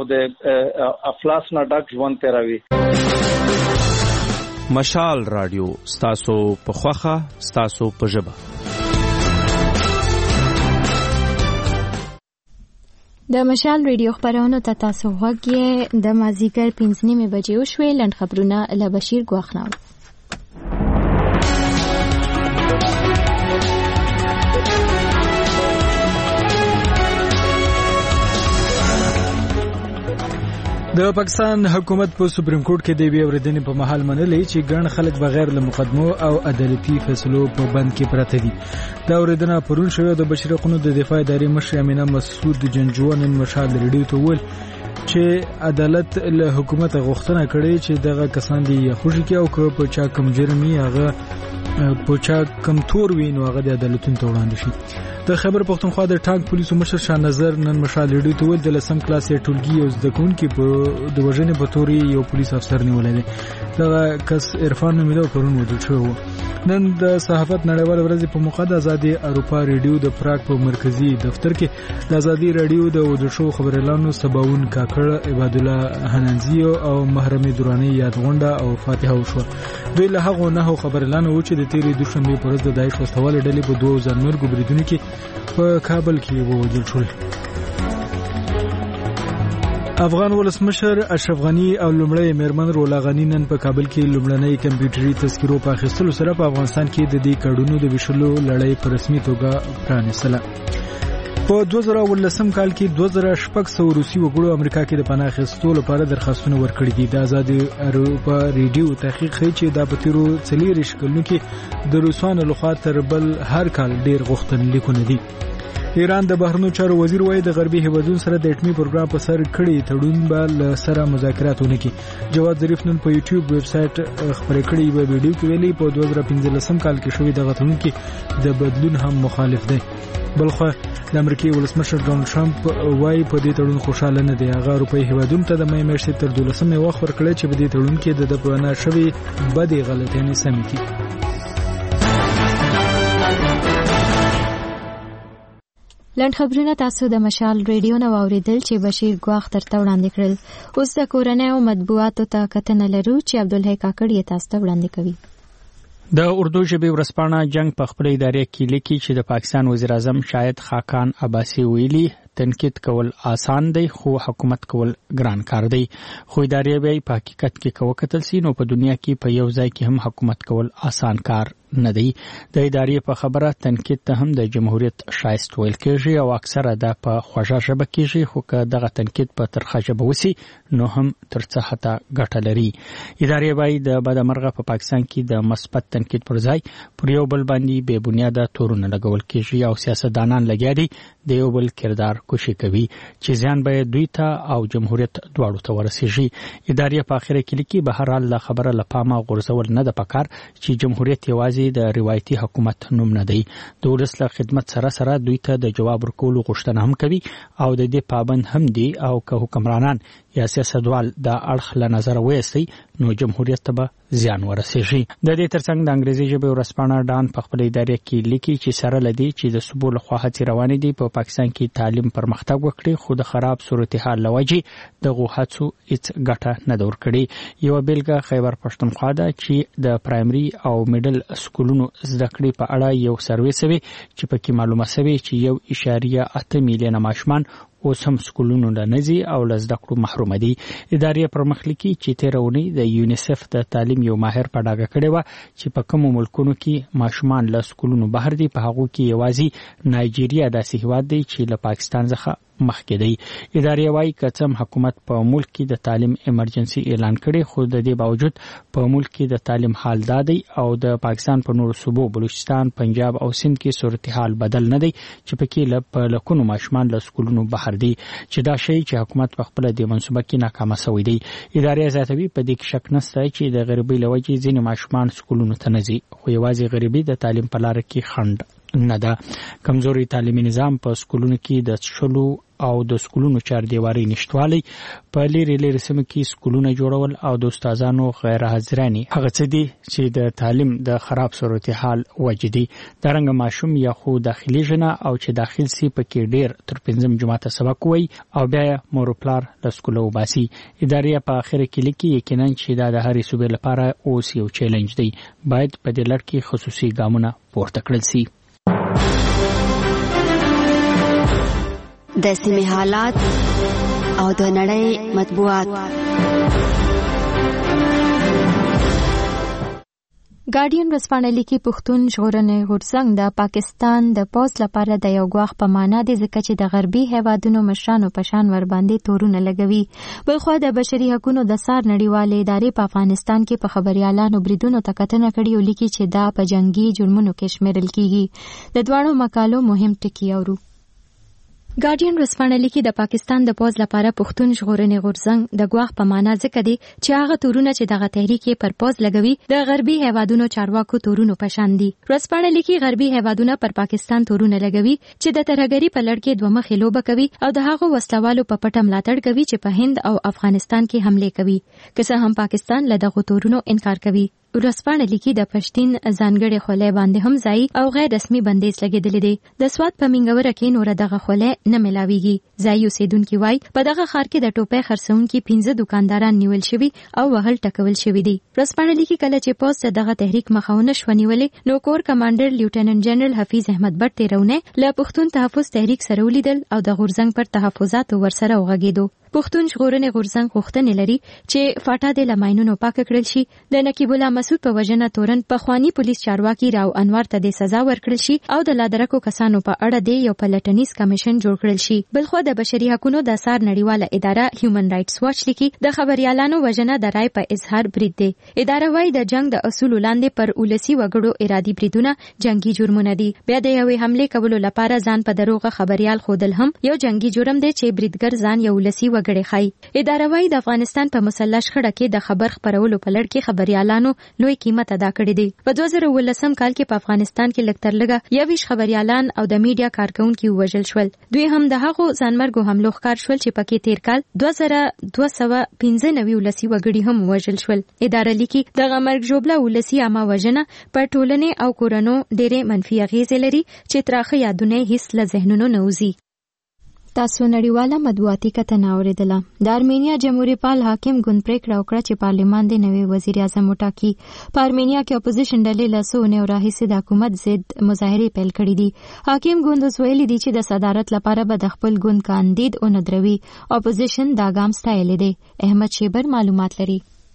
د افلاس نه ډک ژوند تیروي. مشال رادیو ستاسو په خوخه ستاسو په ژبه. د مشال ریډیو خبرونو ته تاسو غوږی د مازیګر پنځه نیمې بجې وشوې. لنډ خبرونه له بشیر ګواخناو. د پاکستان حکومت په سپریم کورټ کې د یوې اورېدنې په محل منلې چې ګڼ خلک بغیر له مقدمو او عدالتي فیصلو په بند کې پراته دي. دا اورېدنه پرون شوې د بشري حقوقو د دفاع ادارې مشر امینه مسعود جنجو نن مشال ریډیو ته وویل چې عدالت له حکومت غوښتنه کړې چې دغه کسان دي یا خوشي کې او که په چا کم جرمي هغه په چا کم تور وي نو هغه د عدالتونو ته وړاندې شي. د خیبر پختونخوا د ټانک پولیسو مشر شاه نظر نن مشال ریډیو ته ویل د لسم کلاس ټولګي یو زده کوونکي په د وژنې په تورې یو پولیس افسر نیولی دی. دغه کس عرفان نومیده او پرون وژل شوی و. نن د صحافت نړیواله ورځ په موقع د ازادي اروپا ریډیو د پراګ په مرکزی دفتر کې د ازادي راډیو د وژل شوو خبريالانو سباون کاکړ عباد الله حنانزی او محرمې درانی یاد غونډه او فاتحه وشو. دوی له هغه نه خبريالانو و چې د تیرې دوشنبه پر ورځ د داعش وسوال ډلې په دوه ځانمرګو بریدونو کې په کابل کې ووژل شول. افغان ولسمشر اشرف غنی او لومړی میرمن رولا غنی نن په کابل کې لومړنۍ کمپیوټري تذکرو په اخیستلو سره په افغانستان کې د دې کډونو د وشلو لړۍ په رسمي توګه پرانیستله. په دوه زره ولسم کال کې دوه زره شپږ سوه روسي وګړو امریکا کې د پناه اخیستو لپاره درخواستونه ورکړي دي. د ازادي اروپا ریډیو تحقیق ښیي چې دا په تیرو څلېرویشت کلونو کې د روسانو لخوا تر بل هر کال ډېر غوښتنلیکونه دي. ایران د بهرنیو چارو وزیر وایي د غربي هیوادونو سره د اټومي پروګرام په سر کړي تړون به له سره مذاکرات ونه کړي. جواد ظریف نن په یوټیوب ویب سټ خبرې کړې یوه ویډیو کې ویلي په دوه زره پنځلسم کال کې شوی دغه تړون کې د بدلون هم مخالف دی. بلخو د امریکای ولسمشر ډونالد ټرمپ وایي په دې تړون خوشاله نه دی. هغه اروپایي هیوادونو ته د مې میاشتې تر دولسمې وخت ورکړی چې په دې تړون کې د د پوهانه شوی بدې غلطۍ سمې کړي. لنډ خبرونه تاسو د مشال ریډیو نو اوریدل چې بشیر ګواخ ترته وړاندې کړل. اوس د کورنۍ او مطبوعاتو ته کتنه لرو چې عبدالحی کاکړ یې تاسو ته وړاندې کوي. د اردو ژبې ورځپاڼه جنگ په خپل ادارې کې لیکي چې د پاکستان وزیر اعظم شاهد خاقان عباسي ویلي تنقید کول آسان دی خو حکومت کول ګران کار دی. خو ادارې به په حقیقت کې کوو کتل سي نو په دنیا کې په یو ځای کې هم حکومت کول آسان کار نه دی. د ادارې په خبره تنقید ته هم د جمهوریت شایست ویل کېږي او اکثره دا په خوږه ژبه کېږي خو که دغه تنقید په ترخه ژبه وسی نو هم تر څه حتی ګټه لري. ادارې باید د بدمرغه په پاکستان کې د مثبت تنقید پر ځای پر یو بل باندې بې بنیاده تورونه لګول کېږي او سیاستدانان لګیا دي د یو بل کردار کوشش کوي چې ځان به دوی ته او جمهوریت دواړو ته ورسیږي. ادارې په اخر کې لیکي به هر حال خبره لپامه غورځول نه د پکار چې جمهوریت یوازې د روایتي حکومت نوم نه دی. د ولس له خدمت سره سره دوی ته د جواب ورکولو غوښتنه هم کوي او د دې پابند هم دي او که حکمرانان یا سیاستوال د اړخ له نظر وایسي نو جمهوریت ته به زیان ورسیږي. د دې ترڅنګ د انګریزي ژبې ورځپاڼه ډان په خپل ادارې کې لیکي چې سره لدی چې د صوبو له خوا هڅې روانې دي په پاکستان کې تعلیم پرمختګ وکړي خو د خراب صورتحال لوجې دغه هڅو هیڅ ګټه نه دور کړي. یو بیلګه خیبر پښتونخوا ده چې د پرایمري او میډل سکولونو زده کړې په اړه یو سروې سوي چې پکې معلومه سوي چې یو اشاریه اته میلیونه ماشومان اوس هم سکولونو نه نزي او لزده کړو محروم دي. ادارې پرمخلیکي چې تیرونی د یونیسف د تعلیم یو ماهر په ډاګه کړی و چې په کوم ملکونو کې ماشومان له سکولونو بهر دي په هغه کې یوازې نایجیریا داسې هیواد دی چې له پاکستان څخه مخکې دی. ادارې وايي کڅم حکومت په ملک کې د تعلیم ایمرجنسي اعلان کړي خو د دې باوجود په ملک کې د تعلیم حال دادی او د پاکستان په نورو صوبو بلوچستان پنجاب او سند کې صورتحال بدل نه دی چې پکې په لکونو ماشومان له سکولونو بهر دي چې دا شی چې حکومت په خپل د منصوبه کې ناکامه شوی دی. ادارې زیاتوي په دې کې شک نشته چې د غریبۍ لوجې ځینې ماشومان سکولونو ته نه ځي خو یوازې غریبۍ د تعلیم په لار کې خنډ نه ده. کمزوري تعلیمي نظام په سکولونو کې د شلو او د سکولونو چار دیواري نشټوالي په لری لری سیمه کې سکولونه جوړول او د استادانو غیر حاضرانی هغه څه دي چې د تعلیم د خراب صورتحال وجدي. د رنګ ماشوم یا خو داخلي جنا او چې داخل سي پکې ډیر تر پنځم جماعت سبق وای او بیا مورپلار د سکولو باسي. ادارې په اخر کې لیکي یقینا چې دا د هرې صوبې لپاره اوس یو چیلنج دی. باید په دې لړ کې خصوصي ګامونه پورته کړل شي. د سیمې حالات او د نړۍ مطبوعات. ګارډین ورځپاڼه لیکي پښتون ژغورنې غورځنګ د پاکستان د پوځ لپاره د یو ګواښ په معنا دی ځکه چې د غربي هیوادونو مشرانو په شان ور باندې تورونه لګوي. بلخوا د بشري حقوقو د سار نړیوالې ادارې په افغانستان کې په خبريالانو بریدونو ته کتنه کړې او لیکي چې دا په جنگي جرمونو کې شمیرل کیږي. د دواړو مقالو مهم ټکي اورو. ګارډین ورځپاڼه لیکي د پاکستان د پوځ لپاره پښتون ژغورنې غورځنګ د ګواښ په معنا ځکه دی چې هغه تورونه چې دغه تحریک یې پر پوځ لګوي د غربي هیوادونو چارواکو تورونو په شان دي. ورځپاڼه لیکي غربي هیوادونه پر پاکستان تورونه لګوي چې د ترهګرۍ په لړ کې دوه مخې لوبه کوي او د هغو وسلوالو په پټه ملاتړ کوي چې په هند او افغانستان کې حمله کوي. که څه هم پاکستان له دغو تورونو انکار کوي. ورځپاڼه لیکي د پښتين ځانګړي خولې باندې هم ځای او غیر رسمي بندیز لګیدل دي. د سواد په منګوره کې نور دغه خولې نه ملاويږي. ځای اوسیدونکو وای په دغه ښار کې د ټوپې خرڅونکو پنځه دکانداران نیول شوي او وهل ټکول شوي دي. ورځپاڼه لیکي کله چې پوسټ دغه تحریک مخاونه شونیولې نو کور کمانډر لیوټننټ جنرال حفیظ احمد بټ تیرونه له پښتون تحفظ تحریک سره ولیدل او د غورځنګ پر تحفظات ورسره وغږیدو. پښتون ژغورنې غورځنګ غوښتنې لري چې فاټا د لماینونو پاک کړل شي. د نقیب الله مسعود په وجنه تورن په خواني پولیس چارواکي راو انوار ته د سزا ورکړل شي او د لادرکو کسانو په اړه د یو پلټنیز کمیشن جوړ کړل شي. بلخو د بشري حقوقو د سار نړیواله اداره هیومن رائټس واچ لیکي د خبريالانو وجنه د رای په اظهار برید دی. اداره وايي د جنگ د اصول لاندې پر اولسي وګړو ارادي بریدونه جنگي جرمونه دي. بیا د یوې حمله کولو لپاره ځان په دروغه خبريال خودل هم یو جنگي جرم دی چې بریدګر ځان یو اولسي وګړي خای. اداره وايي د افغانستان په مسلح شخړه کې د خبر خبرولو په لړ کې خبريالانو لوی قیمت ادا کړی دی. په دوه زره ولسم کال کې په افغانستان کې لکتر لګه یویش خبريالان او د میډیا کارکونکو وژل شول. دوی هم د هغو ځانمرګو حملو ښکار شول چې پکې تیر کال دوه زره دوه سوه پنځه نوي ولسی وګړي هم وژل شول. اداره لیکي دغه مرګ جوړه ولسی عامه وژنه پر ټولنې او کورونو ډېرې منفي اغیزې لري چې تراخه یادونه هیڅ له ذهنونو نه وځي. تاسو نړیواله مطبوعاتي کتنه اوریدله. د ارمینیا جمهوریت پال حاکم ګوند پریکړه وکړه چې پارلیمان د نوي وزیر اعظم وټاکي. په ارمینیا کې اپوزیشن ډلې له څو اونیو راهیسې د حکومت ضد مظاهرې پیل کړې دي. حاکم ګوند ویلي دی چې د صدارت لپاره به د خپل ګوند کاندید اوندروي. اپوزیشن دا ګام ستایلی دی. احمد شیبر معلومات لري.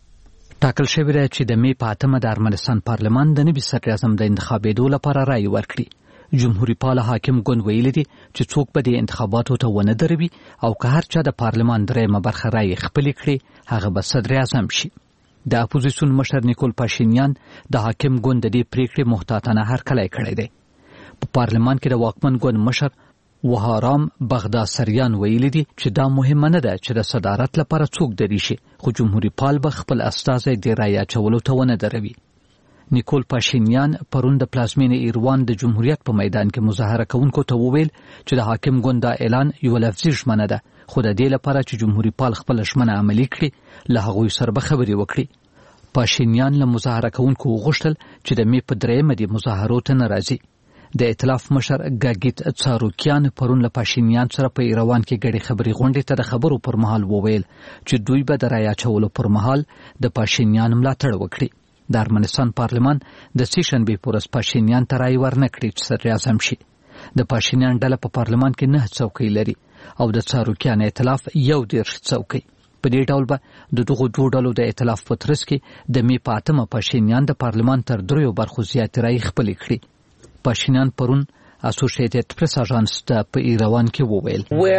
ټاکل شوی دی چې د می په اتمه د ارمنستان پارلمان د نوي صدر اعظم د انتخابېدو لپاره رایې ورکړي. جمهوریت پال حاکم ګوند ویلي دی چې څوک به د انتخاباتو ته ونه دروي او که هر چا د پارلمان درېیمه برخه رایې خپلې کړي هغه به صدر اعظم شي. د اپوزیسیون مشر نیکول پاشینیان د حاکم ګوند د دې پریکړې محتاطانه هرکلی کړی دی. په پارلمان کې د واکمن ګوند مشر وهارام بغداسریان ویلي دی چې دا مهمه نه ده چې د صدارت لپاره څوک دري شي خو جمهوریت پال به خپل استازی د رایې اچولو ته ونه دروي. نیکول پاشینیان پرون د پلازمینې ایروان د جمهوریت په میدان کې مظاهره کوونکو ته وویل چې د حاکم ګوند دا اعلان یو لفظي ژمنه ده خو د دې لپاره چې جمهوریت پال خپل ژمنه عملي کړي له هغوی سره به خبرې وکړي. پاشینیان له مظاهره کوونکو وغوښتل چې د می په درېیمه د مظاهرو ته نه راځي. د ائتلاف مشر ګاګیت څاروکیان پرون له پاشینیان سره په ایروان کې ګډې خبرې غونډې ته د خبرو پر مهال وویل چې دوی به د رایې اچولو پر مهال د پاشینیان ملاتړ وکړي. د ارمنستان پارلمان د سې شنبې په ورځ پاشینیان ته رایې ورنه کړې چې صدر اعظم شي. د پاشینیان ډله په پارلمان کې نه څوکۍ لري او د څاروکیان ائتلاف یو دېرش څوکۍ. په دې ډول به د دغو دوو ډلو د ائتلاف په ترڅ کې د می په اتمه پاشینیان د پارلمان تر دریو برخو زیاتې رایې خپلې کړي. پاشینیان پرون اسوسییټډ پریس اژانس ته په ایروان کې وویل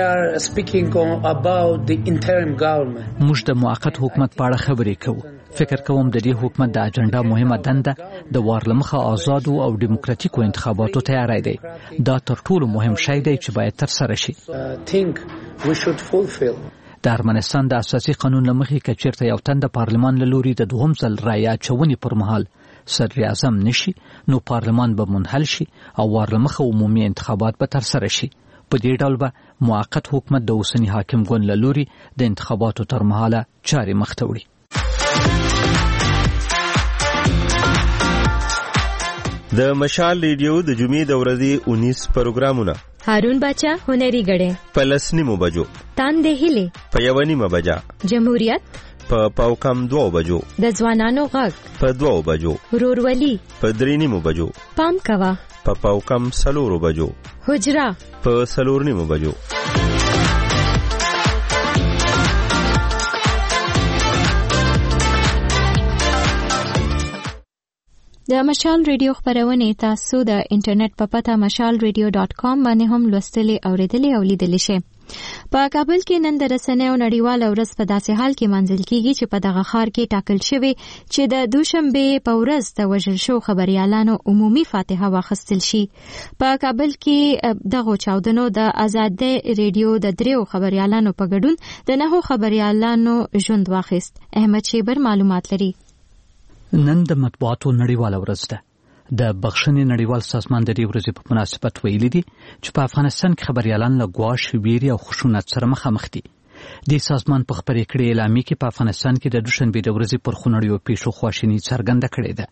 موږ د موقت حکومت په اړه خبرې کوو. فکر کوم د دې حکومت د اجنډا مهمه دنده د وارلمخه آزادو او دیموکراتیکو انتخاباتو تیاری دی. دا تر ټولو مهم شی دی چې باید ترسره شي. د ارمنستان د اساسي قانون لمخې که چیرته یو تن د پارلمان له لوري د دوهم ځل رایې اچونې پر مهال صدر اعظم نشي نو پارلمان به منحل شي او وارلمخه عمومي انتخابات به ترسره شي. په دې ډول به موقت حکومت د اوسني حاکم ګوند له لوري د انتخاباتو تر مهاله چارې مخ ته وړي. د مشال ریډیو د جمعې د ورځې اونیس پروګرامونه هارون باچا هنري غړې په لسنیمو بجو تاندې هلي په یوانیمه بجا جمهوریت په پاو کم دوه بجو د ځوانانو غږ په دوه بجو ورورولي په درېنیمو بجو پام کوا په پاو کم سلورو بجو حجرا په سلورنیمو بجو د مشال ریډیو خبرونه تاسو د انټرنیټ په پته مشال ریډیو ډاٹ کام باندې هم لوستلی او اوریدلی او لیدلی شئ. په کابل کې نن د رسنیو نړیواله ورځ په داسې حال کې منځل کیږي چې په دغه ښار کې ټاکل شوی چې د دوشنبه په ورځ د وژل شو خبريالانو عمومي فاتحه واخیستل شي. په کابل کې دغه چاودنو د آزاد ریډیو د دریو خبريالانو په ګډون د نهو خبريالانو ژوند واخیست. احمد شیبر معلومات لري. نن د مطبوعاتو نړیواله ورځ ده. د بخښنې نړیوال سازمان د دې ورځې په مناسبت ویلي دي چې په افغانستان کې خبريالان له ګواښ، ویرې او خشونت سره مخامخ دي. د سازمان په خبرې کړې اعلامیه کې په افغانستان کې د دوشنبه د ورځې پر خونړیو پیښو خواشیني څرګنده کړې ده.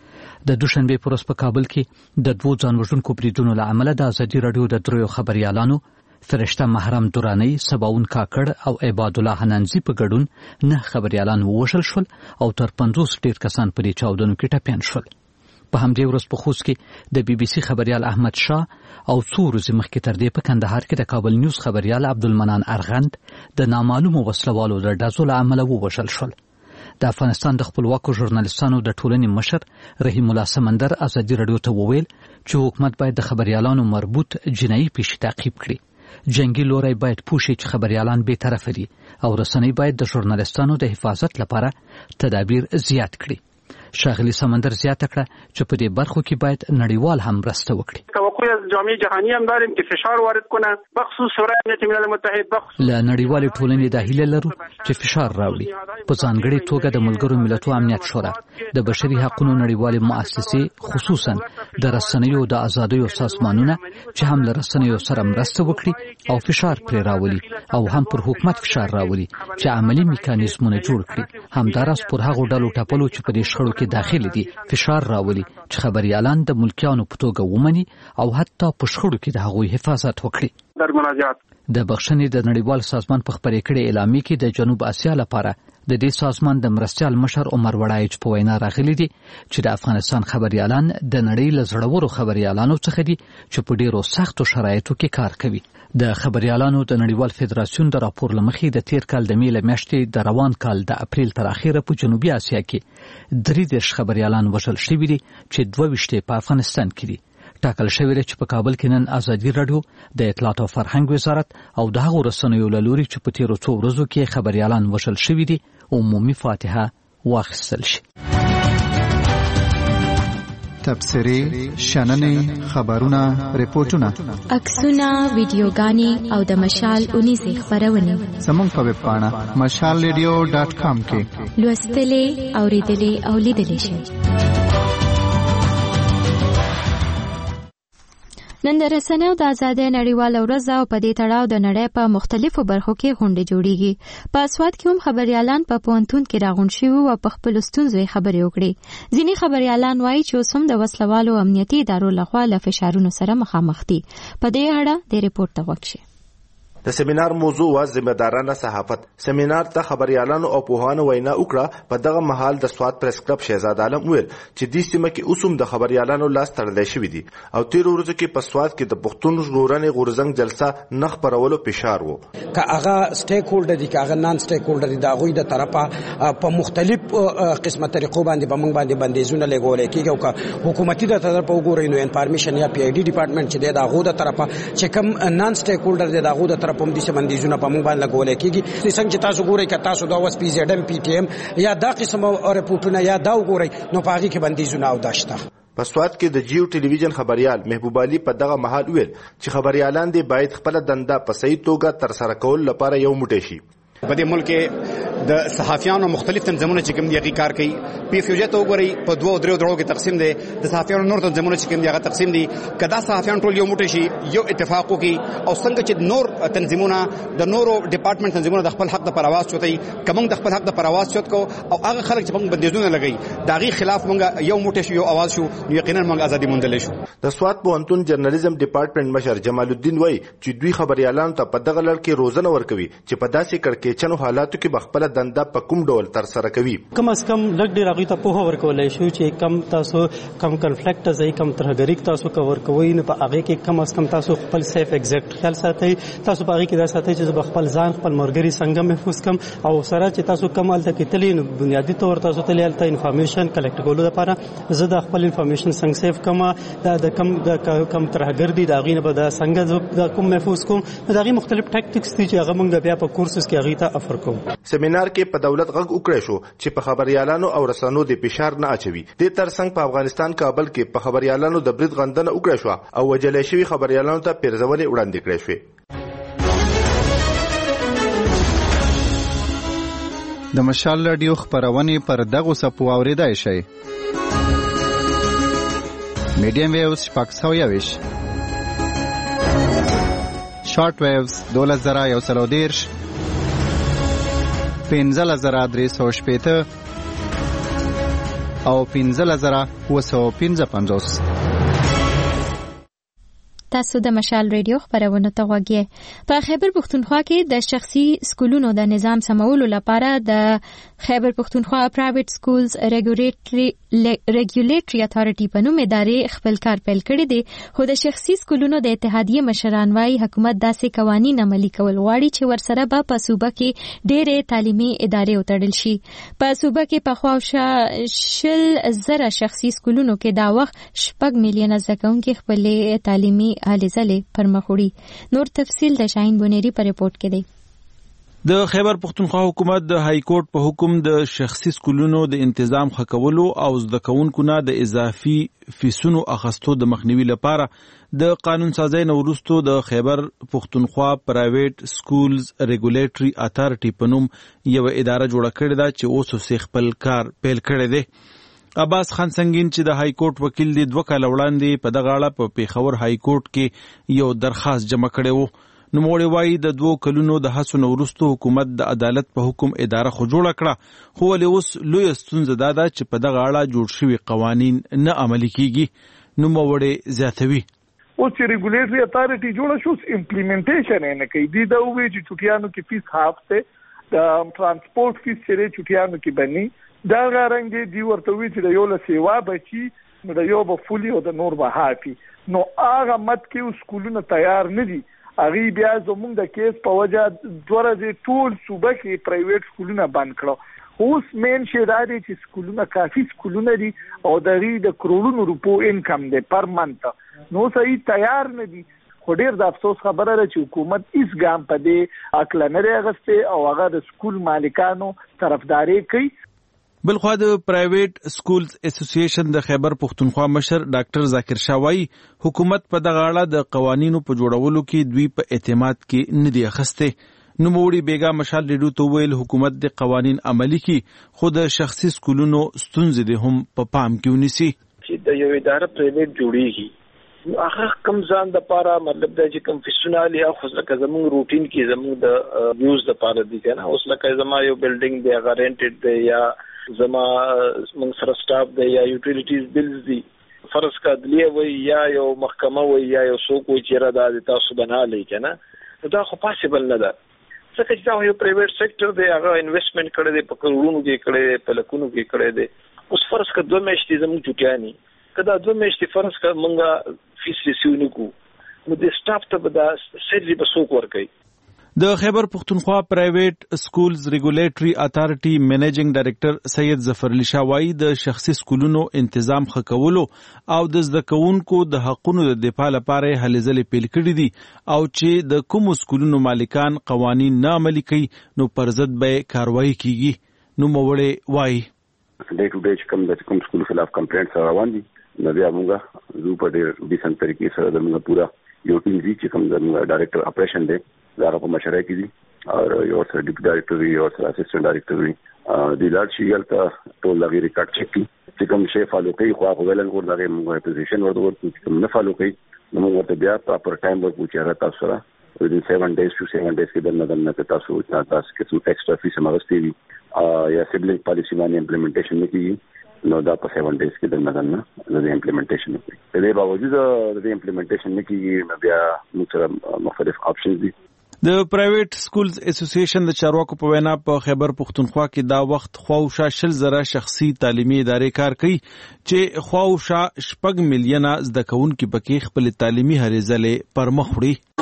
د دوشنبه پر ورځ په کابل کې د دوه ځانوژونکو بریدونو له امله د ازادي رادیو د دریو خبريالانو فرشته محرم دورانی، سباون کاکړ او عباد الله حنانزي په ګډون نه خبريالان ووژل شول او تر پنځوس ډیر کسان په دې چاودنو کې ټپیان شول. په همدې ورځ په خوست کې د بي بي سي خبريال احمد شاه او څو ورځې مخکې تر دې په کندهار کې د کابل نیوز خبريال عبدالمنان ارغند د نامعلومو وسلوالو د ډزو له امله ووژل شول. د افغانستان د خپلواکو ژورنالستانو د ټولنې مشر رحیم الله سمندر ازادي رادیو ته وویل چې حکومت باید د خبريالانو مربوط جنایي پیښې تعقیب کړي. جنگي لوري باید پوښي چې خبريالان به طرف دي او رسنۍ باید د ژورنالستانو د حفاظت لپاره تدابیر زیات کړي. شاغلی سمندر زیاته کړه چې په دې برخو کې باید نړیوال هم مرسته وکړي. توقع از جامعه جهانی هم داریم که فشار وارد کنه بخصوص شورای امنیت ملل متحد بخصوص له نړیوال ټولنې د هیله لرو چې فشار راوړي، په ځانګړي توګه د ملګرو ملتونو امنیت شورا، د بشري حقوقو نړیوال مؤسسې، خصوصا د رسنیو د ازادیو سازمانونه چې هم له رسنیو سره مرسته وکړي او فشار پرې راولي او هم پر حکومت فشار راولي چې عملی میکانیزمونه جوړ کړي. همداراز پر هغو ډلو ټاپلو چې په دې شخړو کې داخلي دي فشار راولي چې خبريالان د ملکیانو په توګه ومني او حتی په شخړو کې د هغوی حفاظت وکړي. در مناجات د بخښنې د نړیوال سازمان په خبرې کړې اعلامیه کې د جنوب اسیا لپاره د دې سازمان د مرستیال مشر عمر وړایچ په وینا راغلي دي چې د افغانستان خبريالان د نړۍ له زړورو خبريالانو څخه دي چې په ډیرو سختو شرایطو کې کار کوي. د خبريالانو د نړیوال فدراسیون د راپور لمخې د تیر کال د میله میاشتې د روان کال د اپریل تر اخره په جنوبي اسیا کې درې دېرش خبريالان وژل شوي دي چې دوه ویشت په افغانستان کې دي. ټاکل شوی دی چې په کابل کې نن ازادي رادیو، د اطلاعات او فرهنګ وزارت او د هغو رسنیو له لوري چې په تیرو څو ورځو کې خبريالان وژل شوي دي عمومي فاتحه واخیستل شي. تبصرې، شننې، خبرونه، ریپورتونه، عکسونه، ویډیوګانې او د مشال اونیزې خبرونه زموږ په ویب پاڼه مشال ریډیو ډاٹ کام کې لوستلې، اوریدلې او لیدلې شئ. نن د رسنیو د ازادۍ نړیواله ورځ او په دې تړاو د نړۍ په مختلفو برخو کې غونډې جوړیږي. په اسواد کې هم خبريالان په پوهنتون کې راغونډ شوي او په خپلو ستونزو خبرې وکړي. ځینې خبريالان وایي چې اوس هم د وسلوالو امنیتي ادارو لخوا له فشارونو سره مخامخ دي. په دې اړه د ریپورت ته غوږ شئ. د سیمینار موضوع وا ذمہدارانه صحافت. سیمینار ته خبريالانو او پوهانو وینا وکړه. په دغه مهال د سواد پریس کلب شهزاد عالم ویل چې د سیمه کې اوسم د خبريالانو لاس تړل شوی دي او تیر ورځو کې په سواد کې د پښتون ژغورنې غورزنګ جلسه نخ پرولو فشار وو. که هغه سټیک هولډر دي، که هغه نان سټیک هولډر دي، دا غوي د طرفه په مختلف قسمه طریقو باندې به موږ باندې بندیزونه لګولې کیږي او که حکومتي د طرفه وګورئ نو انفارمیشن یا پی ای ډي ډپارټمنټ چې د هغه د طرفه چې کوم نان سټیک هولډر دي دا هغه د طرفه هم دي بندیزونه په موږ باندې لګولې کیږي. څنګه چې تاسو ګورئ که تاسو دا وس پی زیډ ام پی ټی ام یا دا قسم رپورټونه یا دا وګورئ نو په هغه کې بندیزونه او داشته. په سواد کې د جیو ټلویزیون خبريال محبوب علي په دغه محل ویل چې خبريالان دي باید خپل دنده په صحیح توګه تر سره کول لپاره یو موټی شي. په دې ملک کې د صحافیانو مختلف تنظیمونه چې کوم دي کار کوي. پی اف یو جه ته وګورئ په دوه درو درو کې تقسیم دي. د صحافیانو نور تنظیمونه چې کوم دي هغه تقسیم دي. کدا صحافیان ټول یو موټی شي، یو اتفاق وکړي او څنګه چې نور تنظیمونه د نورو ډپارټمنټ تنظیمونه د خپل حق د پرواز چوتي کوم د خپل حق د پرواز چوت کو او هغه خلک چې موږ بندیزونه لګي داغي خلاف موږ یو موټی شو، یو आवाज شو، یقینا موږ ازادي موندل شو. د سواد پوهنتون جرنالیزم ډپارټمنټ مشر جمال الدین وای چې دوی خبريالانو ته په دغه لړ کې روزنه ورکوي چې په داسې کړکېچ پیچنو حالاتو کې بخپله دنده په کوم ډول ترسره کوي. کم از کم لږ ډېر هغوی ته پوهه ورکولی شو چې کم تاسو کم کنفلیکټ ځای کم ترهګري تاسو که ورکوئ نو په هغې کې کم از کم تاسو خپل سیف ایگزیکټ خیال ساتئ. تاسو په هغې کې دا ساتئ چې زه به خپل ځان خپل ملګري څنګه محفوظ کړم او سره چې تاسو کم هلته کې تللي نو بنیادي طور تاسو تللي هلته انفارمیشن کلیکټ کولو لپاره زه د خپل انفارمیشن څنګه سیف کړم دا د کم د کم ترهګر دي د هغې نه به دا څنګه د کوم محفوظ کوم د هغې مختلف ټیکټکس دي چې هغه موږ بیا په کورسز کې هغې ته افر کوو. سیمینار کې په دولت غږ وکړی شو چې په خبریالانو او رسنیو د فشار نه اچوي. د ترڅنګ په افغانستان کابل کې په خبریالانو د برید غندنه وکړی شو او وجلې شوي خبریالانو ته پیرزونې وړاندې کړې شوې. د مشال رادیو خبرونه پر دغه سپو اوریدای شي. میډیم ویوز شپږ سوه یویش، شارټ ویوز دولس زره یو سل او دېرش، پنځلس زره درې سوه شپېته او پنځلس زره اووه سوه پنځه پنځوس. تاسو د مشال ریډیو خبرونه ته غوږی. په خیبر پښتونخوا کې د شخصي سکولونو د نظام سمولو لپاره د خیبر پښتونخوا پرایویټ سکولز ریګولیټری ریګولیټری اتھارټي په نوم ادارې خپل کار پیل کړی دی، خو د شخصي سکولونو د اتحادیې مشران وايي حکومت داسې قوانین عملي کول غواړي چې ورسره به په صوبه کې ډېرې تعلیمي ادارې وتړل شي. په صوبه کې په خواوشا شل زره شخصي سکولونو کې دا وخت شپږ میلیونه زده کوونکي خپلې تعلیمي هلې ځلې پر مخ وړي. نور تفصیل د شاهین بونیری په ریپورت کې دی. د خیبر پښتونخوا حکومت د های کورټ په حکم د شخصي سکولونو د تنظیم خکولو او زده کوونکو نه د اضافي فیسونو اخستو د مخنیوي لپاره د قانون سازۍ نه وروسته د خیبر پښتونخوا پرایویټ سکولز ریګولیټری اتھارټي په نوم یو اداره جوړه کړې ده چې اوس یې خپل کار پیل کړی دی. عباس خان سنگین چې د های کورټ وکیل دی دوه کاله وړاندې په دغه اړه په پیښور های کورټ کې یو درخواست جمع کړی و. نوموړی وایي د دوو کلونو د هڅو نه وروسته حکومت د عدالت په حکم اداره خو جوړه کړه، خو ولې اوس لویه ستونزه دا ده چې په دغه اړه جوړ شوي قوانین نه عملي کیږي. نوموړی زیاتوي اوس چې ریګولیټری اتھارټي جوړه شو امپلیمنټیشن یې نه کوي. دي دا وایي چې چټیانو کې فیس هاف دی، د ترانسپورټ فیس چې چټیانو کې بني دا غارنګ دی ورته وی چې د یو له سیوا بچي نو د یو به فولي او د نور به هافي. نو هغه مت کې سکولونه تیار نه دي. اغي بیا زموږ د کیس په وجه دوه ورځې ټول صوبه کې پرایویټ سکولونه بند کړو. اوس مین شی دا دی چې سکولونه کافي سکولونه دي او د غي د کروڑونو روپو انکم دی پر منت، نو صحیح تیار نه دي. خو ډیر د افسوس خبره ده چې حکومت هیڅ ګام په دې عقل نه راغسته او هغه د سکول مالکانو طرفداري کوي. بلخوا د پرایویټ سکولز اسوسییشن د خیبر پښتونخوا مشر ډاکټر ذاکر شاه وایي حکومت په دغه اړه د قوانینو په جوړولو کې دوی په اعتماد کې نه دی اخیستی. نوموړي بیګا مشال ریډیو ته ویل حکومت د قوانین عملي کړي، خو د شخصي سکولونو ستونزې دې هم په پام کې ونیسي. چې د یو اداره پرایویټ جوړیږي هغه کم ځان د پاره مطلب دا چې کم فیشنالي خو ځکه زموږ روټین کې زموږ د یوز د پاره دي کنه. اوس لکه زما یو بلډینګ دی هغه رینټډ دی یا زما موږ سره سټاف دی یا یوټیلیټیز بلز دی، فرض کا عدلیه وي یا یو محکمه وي یا یو څوک وي چې را د تاسو بنالي کنه، نو دا خو پاسبل نه ده. ځکه چې دا یو پرایویټ سېکټر دی هغه انویسټمنټ کړی دی، په کروڑونو کې کړی دی، په لکونو کې کړی دی. اوس فرض کا دوه میاشتې زموږ چټیانی کدا دوه میاشتې فرض کا موږ فیس ریسیو نکو، نو د سټاف ته به دا سیلري به څوک ورکوي. د خیبر پښتونخوا پرایویټ سکولز ریګولیټری اتھارټي منیجینګ ډایریکټر سید ظفر علي شاه وایي د شخصي سکولونو تنظیم خکولو او د زده کوونکو د حقونو د دفاع لپاره هلې ځلې پیل کړي دي او چې د کومو سکولونو مالکان قوانین نه عملي کوي نو پر ضد به کاروایی کیږي. نوموړی وایي ډے ټو ډے چې کوم د کوم سکول خلاف کمپلینټس روان دي نو بیا موږ زو په ډېر ډیسنټ طریقې سره زموږ پورا یو ټیم دي چې کوم زموږ ډایریکټر اپریشن دی دا په مشره کې دي او یو سره ډیپټي ډایریکټر وي او سره اسسټنټ ډایریکټر وي د لارډ شیل ته ټول لغی ریکارډ چک کی چې کوم شی فالو کوي خو هغه ولن ور دغه موږ پوزیشن ورته ورته کوم نه فالو کوي نو موږ ورته بیا پراپر ټایم ورکو چې را تاسو سره within seven days to seven days کې دنه دنه کې تاسو تاسو کې څه ایکسترا فیس مغستی وي یا سیبلینګ پالیسی باندې امپلیمنټیشن نکړي نو دا په seven days کې دنه دنه د امپلیمنټیشن نکړي. د دې باوجود د امپلیمنټیشن نکړي بیا موږ سره مختلف آپشنز دي. د پرایویټ سکولز اسوسییشن د چارواکو په وینا په خیبر پختونخوا کې دا وخت خواوشا شل زره شخصي تعلیمي ادارې کار کوي چې خواوشا شپږ میلیونه زده کوونکي پکې خپل تعلیمي هلې ځلې پر مخ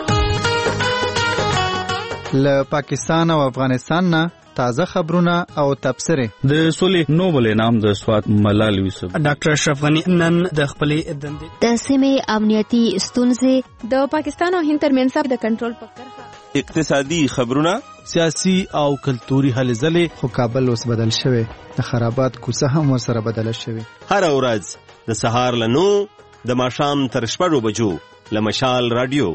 وړي. له پاکستان او افغانستان نه تازه خبرونه او تبصره. د سولې نوبل انعام د سوات ملال یوسف ډاکټر اشرف غنی نن د خپلې دندې د سیمې امنیتي ستونزې د پاکستان او هند ترمنځ د کنټرول په کرښه اقتصادي خبرونه سیاسي او کلتوري هلې ځلې. خو کابل اوس بدل شوی د خرابات کوڅه هم ورسره بدله شوی. هر ورځ د سهار له نو د ماښام تر شپږو بجو له مشال رادیو.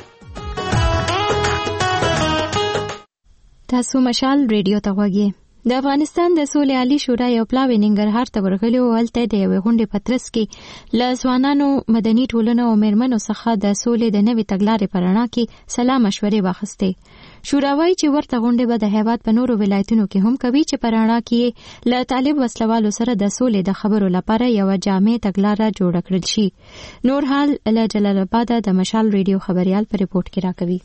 تاسو مشال ریډیو ته غوږی. د افغانستان د سولې عالی شورا یو پلاوی ننګرهار ته ورغلی او هلته د یوې غونډې په ترڅ کې له ځوانانو، مدني ټولنو او میرمنو څخه د سولې د نوې تګلارې په رڼا کې سلا مشورې واخیستې. شورا وایي چې ورته غونډې به د هیواد په نورو ولایتونو کې هم کوي چې په رڼا کې له طالب وسلوالو سره د سولې د خبرو لپاره یوه جامع تګلاره جوړه کړل شي. نور حال له جلال آباد د مشال ریډیو خبريال په ریپورت کې راکوي.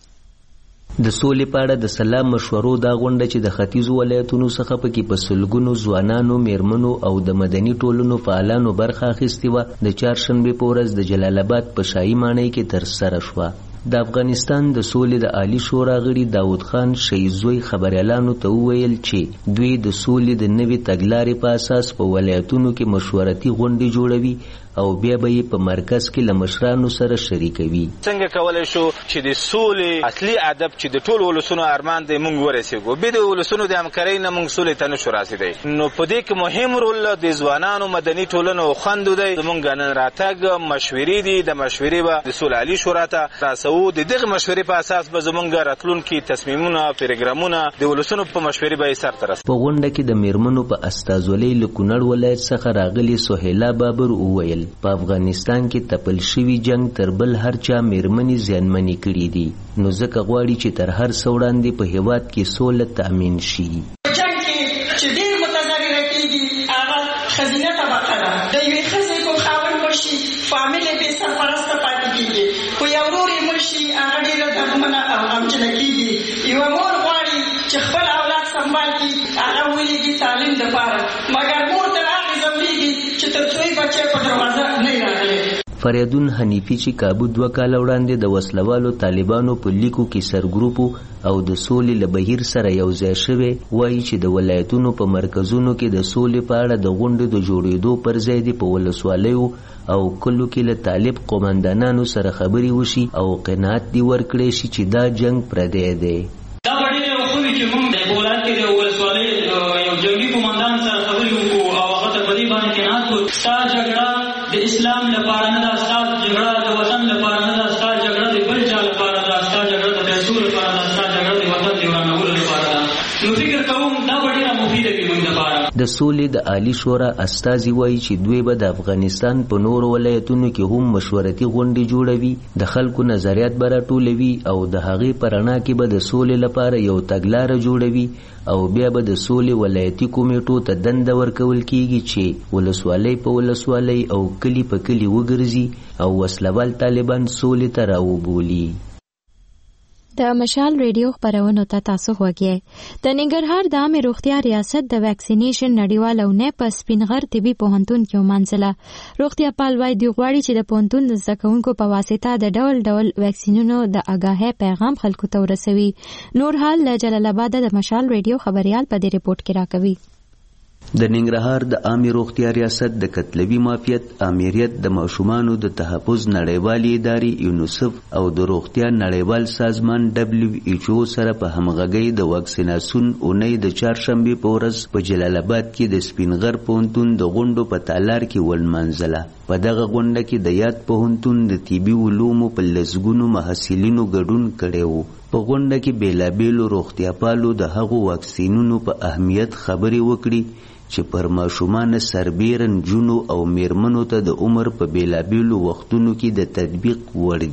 د سولې په اړه د سلا مشورو دا غونډه چې د ختیځو ولایتونو څخه پکې په سلګونو ځوانانو، میرمنو او د مدني ټولنو فعالانو برخه اخیستې وه، د چهارشنبې په ورځ د جلال آباد په شاهي ماڼۍ کې ترسره شوه. د افغانستان د سولې د عالی شورا غړي داود خان شیزوی خبريالانو ته وویل چې دوی د سولې د نوې تګلارې په اساس په ولایتونو کې مشورتي غونډې جوړوي او بیا به یې په مرکز کې له مشرانو سره شریکوي. څنګه کولای شو چې د سولې اصلي هدف چې د ټول ولسونو ارمان دی موږ ورسېږو، به د ولسونو د همکارۍ نه موږ سولې ته نشو رسېدی. نو په دې کې مهم رول د ځوانانو، مدني ټولنو او خوندو دی. زموږ نن راتګ مشورې دي، د مشورې به د سولې عالی شورا ته راسو. د دغه مشورې په اساس به زموږ راتلونکي تصمیمونه، پروګرامونه د ولسونو په مشورې به یې سرته رسوي. په غونډه کې د میرمنو په استازولۍ له کونړ ولایت څخه راغلي سهیلا بابر وویل په افغانستان کې تپل شوی جنگ تر بل هر چا میرمنې زیانمنې کړي دي، نو ځکه غواړي چې تر هر څه وړاندې په هیواد کې سوله تأمین شي. جنگ کې چې ډېر متضرره کېږي هغه ښځینه طبقه ده. د یوې ښځې کوم خاوند مړ شي، فامیل یې بې سرپرسته پاتې کېږي، خو یو ورور یې مړ شي هغه ډېره دردمنه او غمجنه کېږي. یوه مور غواړي چې خپل اولاد سنبال کړي، هغه ولېږي تعلیم دپاره، مګر مور تر هغې ځورېږي چې تر څو یې بچی په دروازه نه راغلی. فریدون حنیفي چې کابو دوه کاله وړاندې د وسلوالو طالبانو په لیکو کې سرګروپو او د سولې له بهیر سره یو ځای شوی، وایي چې د ولایتونو په مرکزونو کې د سولې په اړه د غونډې د جوړېدو پر ځای دې په ولسوالیو او کلو کې له طالب قومندانانو سره خبرې وشي او قناعت دې ورکړی شي چې دا جنگ پردی دی. دا به ډېر ښه وي چې موږ په ولایت کې د ولسوالۍ یو جنګي قومندان سره خبرې وکړو او هغه ته په دې باندې قناعت وکړو. ستا جګړه د اسلام لپاره نه ده، ستا جګړه د وطن لپاره نه ده، ستا جګړه د بل چا لپاره ده، ستا جګړه د پیسو لپاره ده، ستا جګړه د وطن د ورانولو لپاره ده. نو فکر کوم دا به ډېره مفیده وي موږ لپاره. د سولې د عالی شورا استازي وایي چې دوی به د افغانستان په نورو ولایتونو کې هم مشورتي غونډې جوړوي، د خلکو نظریات به راټولوي او د هغې په رڼا کې به د سولې لپاره یو تګلاره جوړوي او بیا به د سولې ولایتي کمیټو ته دنده ورکول کیږي چې ولسوالۍ په ولسوالۍ او کلی په کلی وګرځي او وسلوال طالبان سولې ته راوبولي. د مشال ریډیو خبرونو ته تاسو غوږی. د ننګرهار د عامه روغتیا ریاست د ویکسینیشن نړیوال او نه په سپینغر طبي پوهنتون کې ومنځله. روغتیا پال وایي دی غواړي چې د پوهنتون د زده کوونکو په واسطه د ډول ډول ویکسینونو د آگاهۍ پیغام خلکو ته ورسوي. نور حال له جلال آباد د مشال ریډیو خبريال په دې ریپورت کې راکوي. د ننګرهار د عامه روغتیا ریاست د کتلوي مافیت امریت د ماشومانو د تحفظ نړیوالې ادارې یونیسف او د روغتیا نړیوال سازمان دبليو ایچ او سره په همغږۍ د واکسیناسیون اونۍ د چهارشنبې په ورځ په جلال آباد کې د سپینغر پوهنتون د غونډو په تالار کې ولمنځله. په دغه غونډه کې د یاد پوهنتون د طبي علومو په لسګونو محصلینو ګډون کړی و. په غونډه کې بیلابیلو روغتیاپالو د هغو واکسینونو په اهمیت خبرې وکړي چې پر ماشومان سربیرن جنو او میرمنو ته د عمر په بیلابیلو وختونو کې د تطبیق وړ دي.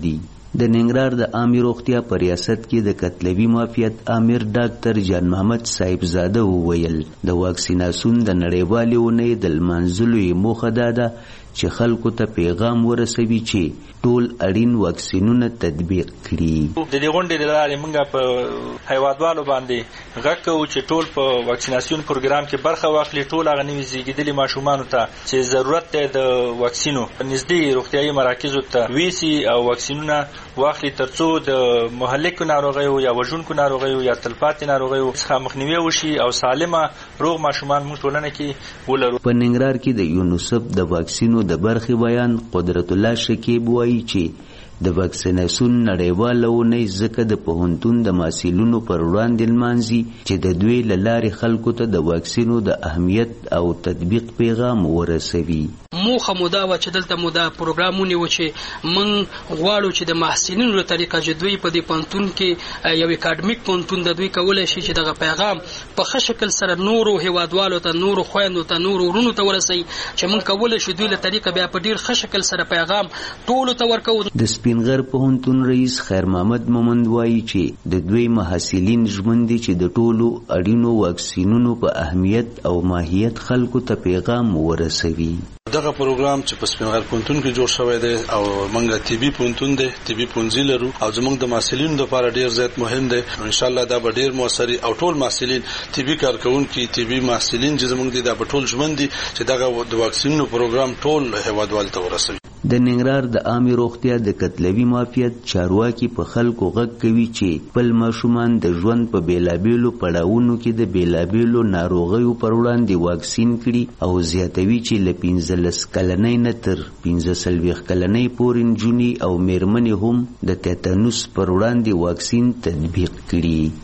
د ننګرهار د عامه روغتیا په ریاست کې د کتلوي معافیت امیر ډاکټر جان محمد صاحب زاده وویل د واکسیناسیون د نړیوالې اونۍ د لمانځلو یې موخه دا ده چې خلکو ته پیغام ورسوي چې ټول اړین واکسینونه تطبیق کړي. د دې غونډې له لارې موږ په هیوادوالو باندې غږ کوو چې ټول په واکسیناسیون پروګرام کې برخه واخلي، ټول هغه نوي زیږیدلي ماشومانو ته چې ضرورت دی د واکسینو نږدې روغتیايي مراکزو ته ویسي او واکسینونه واخلي ترڅو د مهلکو ناروغیو یا وژونکو ناروغیو یا تلپاتې ناروغیو څخه مخنیوي وشي او سالمه روغ ماشومان موږ ټولنه کې ولرو. په ننګرهار کې د یونیسف د واکسینو د برخې بیان قدرت الله شکیب وایي چې د واکسیناسیون نړیواله اونۍ ځکه د پوهنتون د محصلینو پر وړاندې لمانځي چې د دوی له لارې خلکو ته د واکسینو د اهمیت او تطبیق پیغام ورسوي. موخه مو دا وه چې دلته مو دا پروګرام ونیو چې موږ غواړو چې د محصلینو له طریقه چې دوی په دې پوهنتون کې یو اکاډمیک پوهنتون د دوی کولی شي چې دغه پیغام په ښه شکل سره نورو هیوادوالو ته، نورو خویندو ته، نورو ورونو ته ورسوي چې موږ کولی شو دوی له طریقه بیا په ډېر ښه شکل سره پیغام ټولو ته ورکوو. د سپینغر پوهنتون رئیس خیر محمد مومند وایي چې د دوی محصلین ژمن دي چې د ټولو اړینو واکسینونو په اهمیت او ماهیت خلکو ته پیغام ورسوي. دغه پروګرام چې په سپینغر پوهنتون کې جوړ شوی دی او موږ طبي پوهنتون دی، طبي پوهنځي لرو او زموږ د محصلینو لپاره ډیر زیات مهم دی. ان شاء الله دا به ډیر موثر او ټول محصلین طبي کارکونکي طبي محصلین چې زموږ دي دا به ټول ژوند دي چې دغه د واکسینونو پروګرام ټول هیوادوال ته ورسوي. د ننګرهار د عامه روغتیا د کتلوي معافیت چارواکي په خلکو غږ کوي چې خپل ماشومان د ژوند په بیلابیلو پړاوونو کې د بیلابیلو ناروغیو پر وړاندې واکسین کړي او زیاتوي چې له پنځلس کلنۍ نه تر پنځه څلوېښت کلنۍ پورې نجونې او میرمنې هم د تیتانوس پر وړاندې واکسین تطبیق کړي.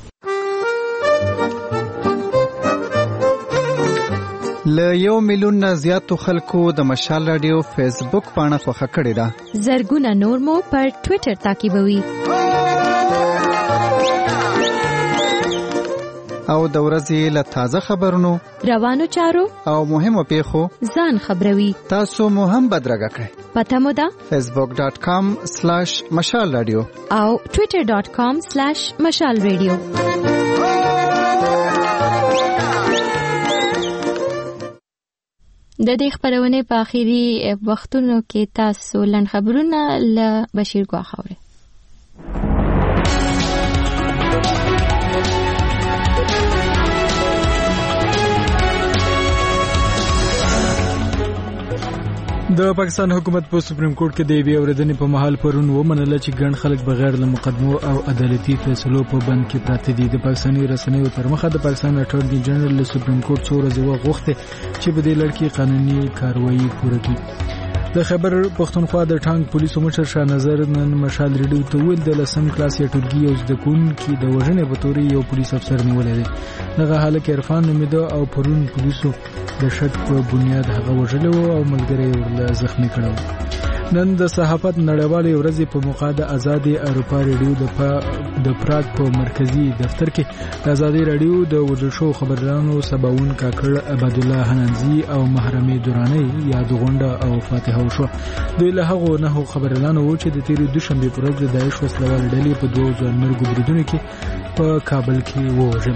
له یو میلیون نه زیاتو خلکو د مشال رادیو فیسبوک پاڼه خوښه کړې ده. زرګونه نور مو پر ټویټر تعقیبوي او د ورځې له تازه خبرونو، روانو چارو او مهمو پیښو ځان خبروي. تاسو مو هم بدرګه کړئ. پته مو ده فیسبوک ډاټ کام سلاش مشال رادیو او ټویټر ډاټ کام سلاش مشال رادیو. د دې خبرونه په اخیری وختونو کې تاسو لن خبرونه ل بشیر ګواخوري. د پاکستان حکومت په سپریم کورټ کې د یوې اورېدنې په مهال پرون ومنله چې ګڼ خلک بغیر له مقدمو او عدالتي فیصلو په بند کې پراته دي. د پاکستاني رسنیو تر مخه د پاکستان اټورني جنرال له سپریم کورټ څو ورځې وغوښتې چې په دې لړ کې قانوني کاروایی پوره کړي. د خیبر پښتونخوا د ټانک پولیسو مشر شاه نظر نن مشال ریډیو ته ویل د لسم کلاس یا ټولګي یو زده کوونکي د وژنې په تورې یو پولیس افسر نیولی دی. دغه هلک عرفان نومیده او پرون پولیسو د شک په بنیاد هغه وژلی و او ملګری یې ورله زخمي کړی و. نن د صحافت نړیوالې ورځې په موقع د ازادي اروپا ریډیو د پراګ په مرکزي دفتر کې د ازادي راډیو د وژل شوو خبريالانو سباوون کاکړ عبدالله حنانزي او محرمې دوراني یاد غونډه او فاتحه وشوه. دوی له هغو نهو خبريالانو و چې د تېرې دوشنبې پر ورځ د داعش وسلوالې ډلې په دوو ځانمرګو بریدونو کې په کابل کې ووژل.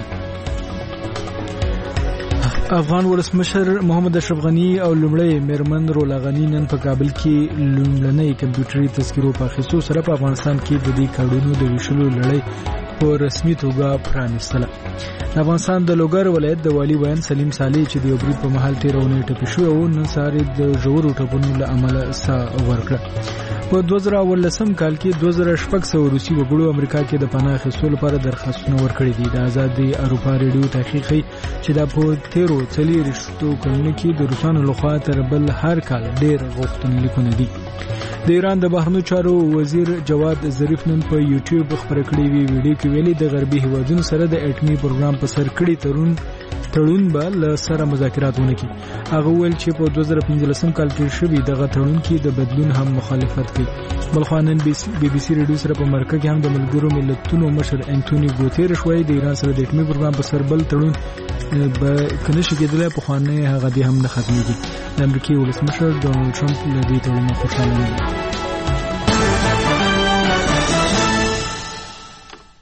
افغان ولسمشر محمد اشرف غنی او لومړی میرمن رولا غنی نن په کابل کې لومړنۍ کمپیوټري تذکرو په اخیستو سره په افغانستان کې د دې کارډونو د ویشلو لړۍ په رسمي توګه پرانیستله. د افغانستان د لوګر ولایت د والي ویان سلیم صالح چې د یو برید په مهال تېره اونۍ ټپي شوی و، نن سهار د ژورو ټپونو له امله ساه ورکړه. په دوه زره اوولسم کال کې دوه زره شپږ سوه روسي وګړو امریکا کې د پناه اخیستو لپاره درخواستونه ورکړي دي. د ازادي اروپا ریډیو تحقیق ښیي چې دا په تېرو څلېرویشتو کلونو کې د روسانو لخوا تر بل هر کال ډېر غوښتنلیکونه دي. د ایران د بهرنیو چارو وزیر جواد ظریف نن په یوټیوب خپره کړې وی ویډیو کې ویلي د غربي هیوادونو سره د اټومي پروګرام په سر کړي تړون تړون به له سره مذاکرات ونه کړي. هغه ویل چې په دوه زره پنځلسم کال کې شوي دغه تړون کې د بدلون هم مخالفت کوي. بلخوا نن بي بي سي ریډیو سره په مرکه کې هم د ملګرو ملتونو مشر انټونی ګوتيرش وایي د ایران سره د اټومي پروګرام په سر بل تړون به کنه شي کېدلی پخوانی هغه دې هم نه ختمېږي. د امریکای ولسمشر ډونالډ ټرمپ له دې تړون خوشاله نه دی.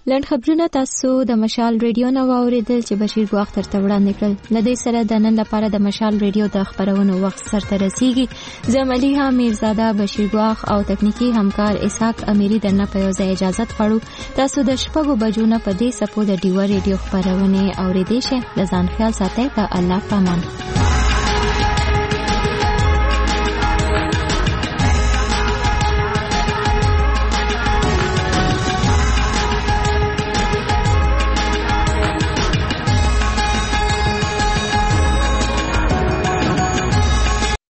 لنډ خبرونه تاسو د مشال ریډیو نو اوریدل چې بشیر ګو اختر ته وړاندې کړل. لدې سره د نن لپاره د مشال ریډیو د خبرونو وخت سره رسیږي. زملیها میرزاده بشیر ګواخ او تکنیکی همکار اسحاق امیری درنه په یو ځای اجازه غواړو. تاسو د شپږو بجو نه په دې سپو د ډیو ریډیو خبرونه اوریدئ. د ځان خیال ساتئ. په الله پامان.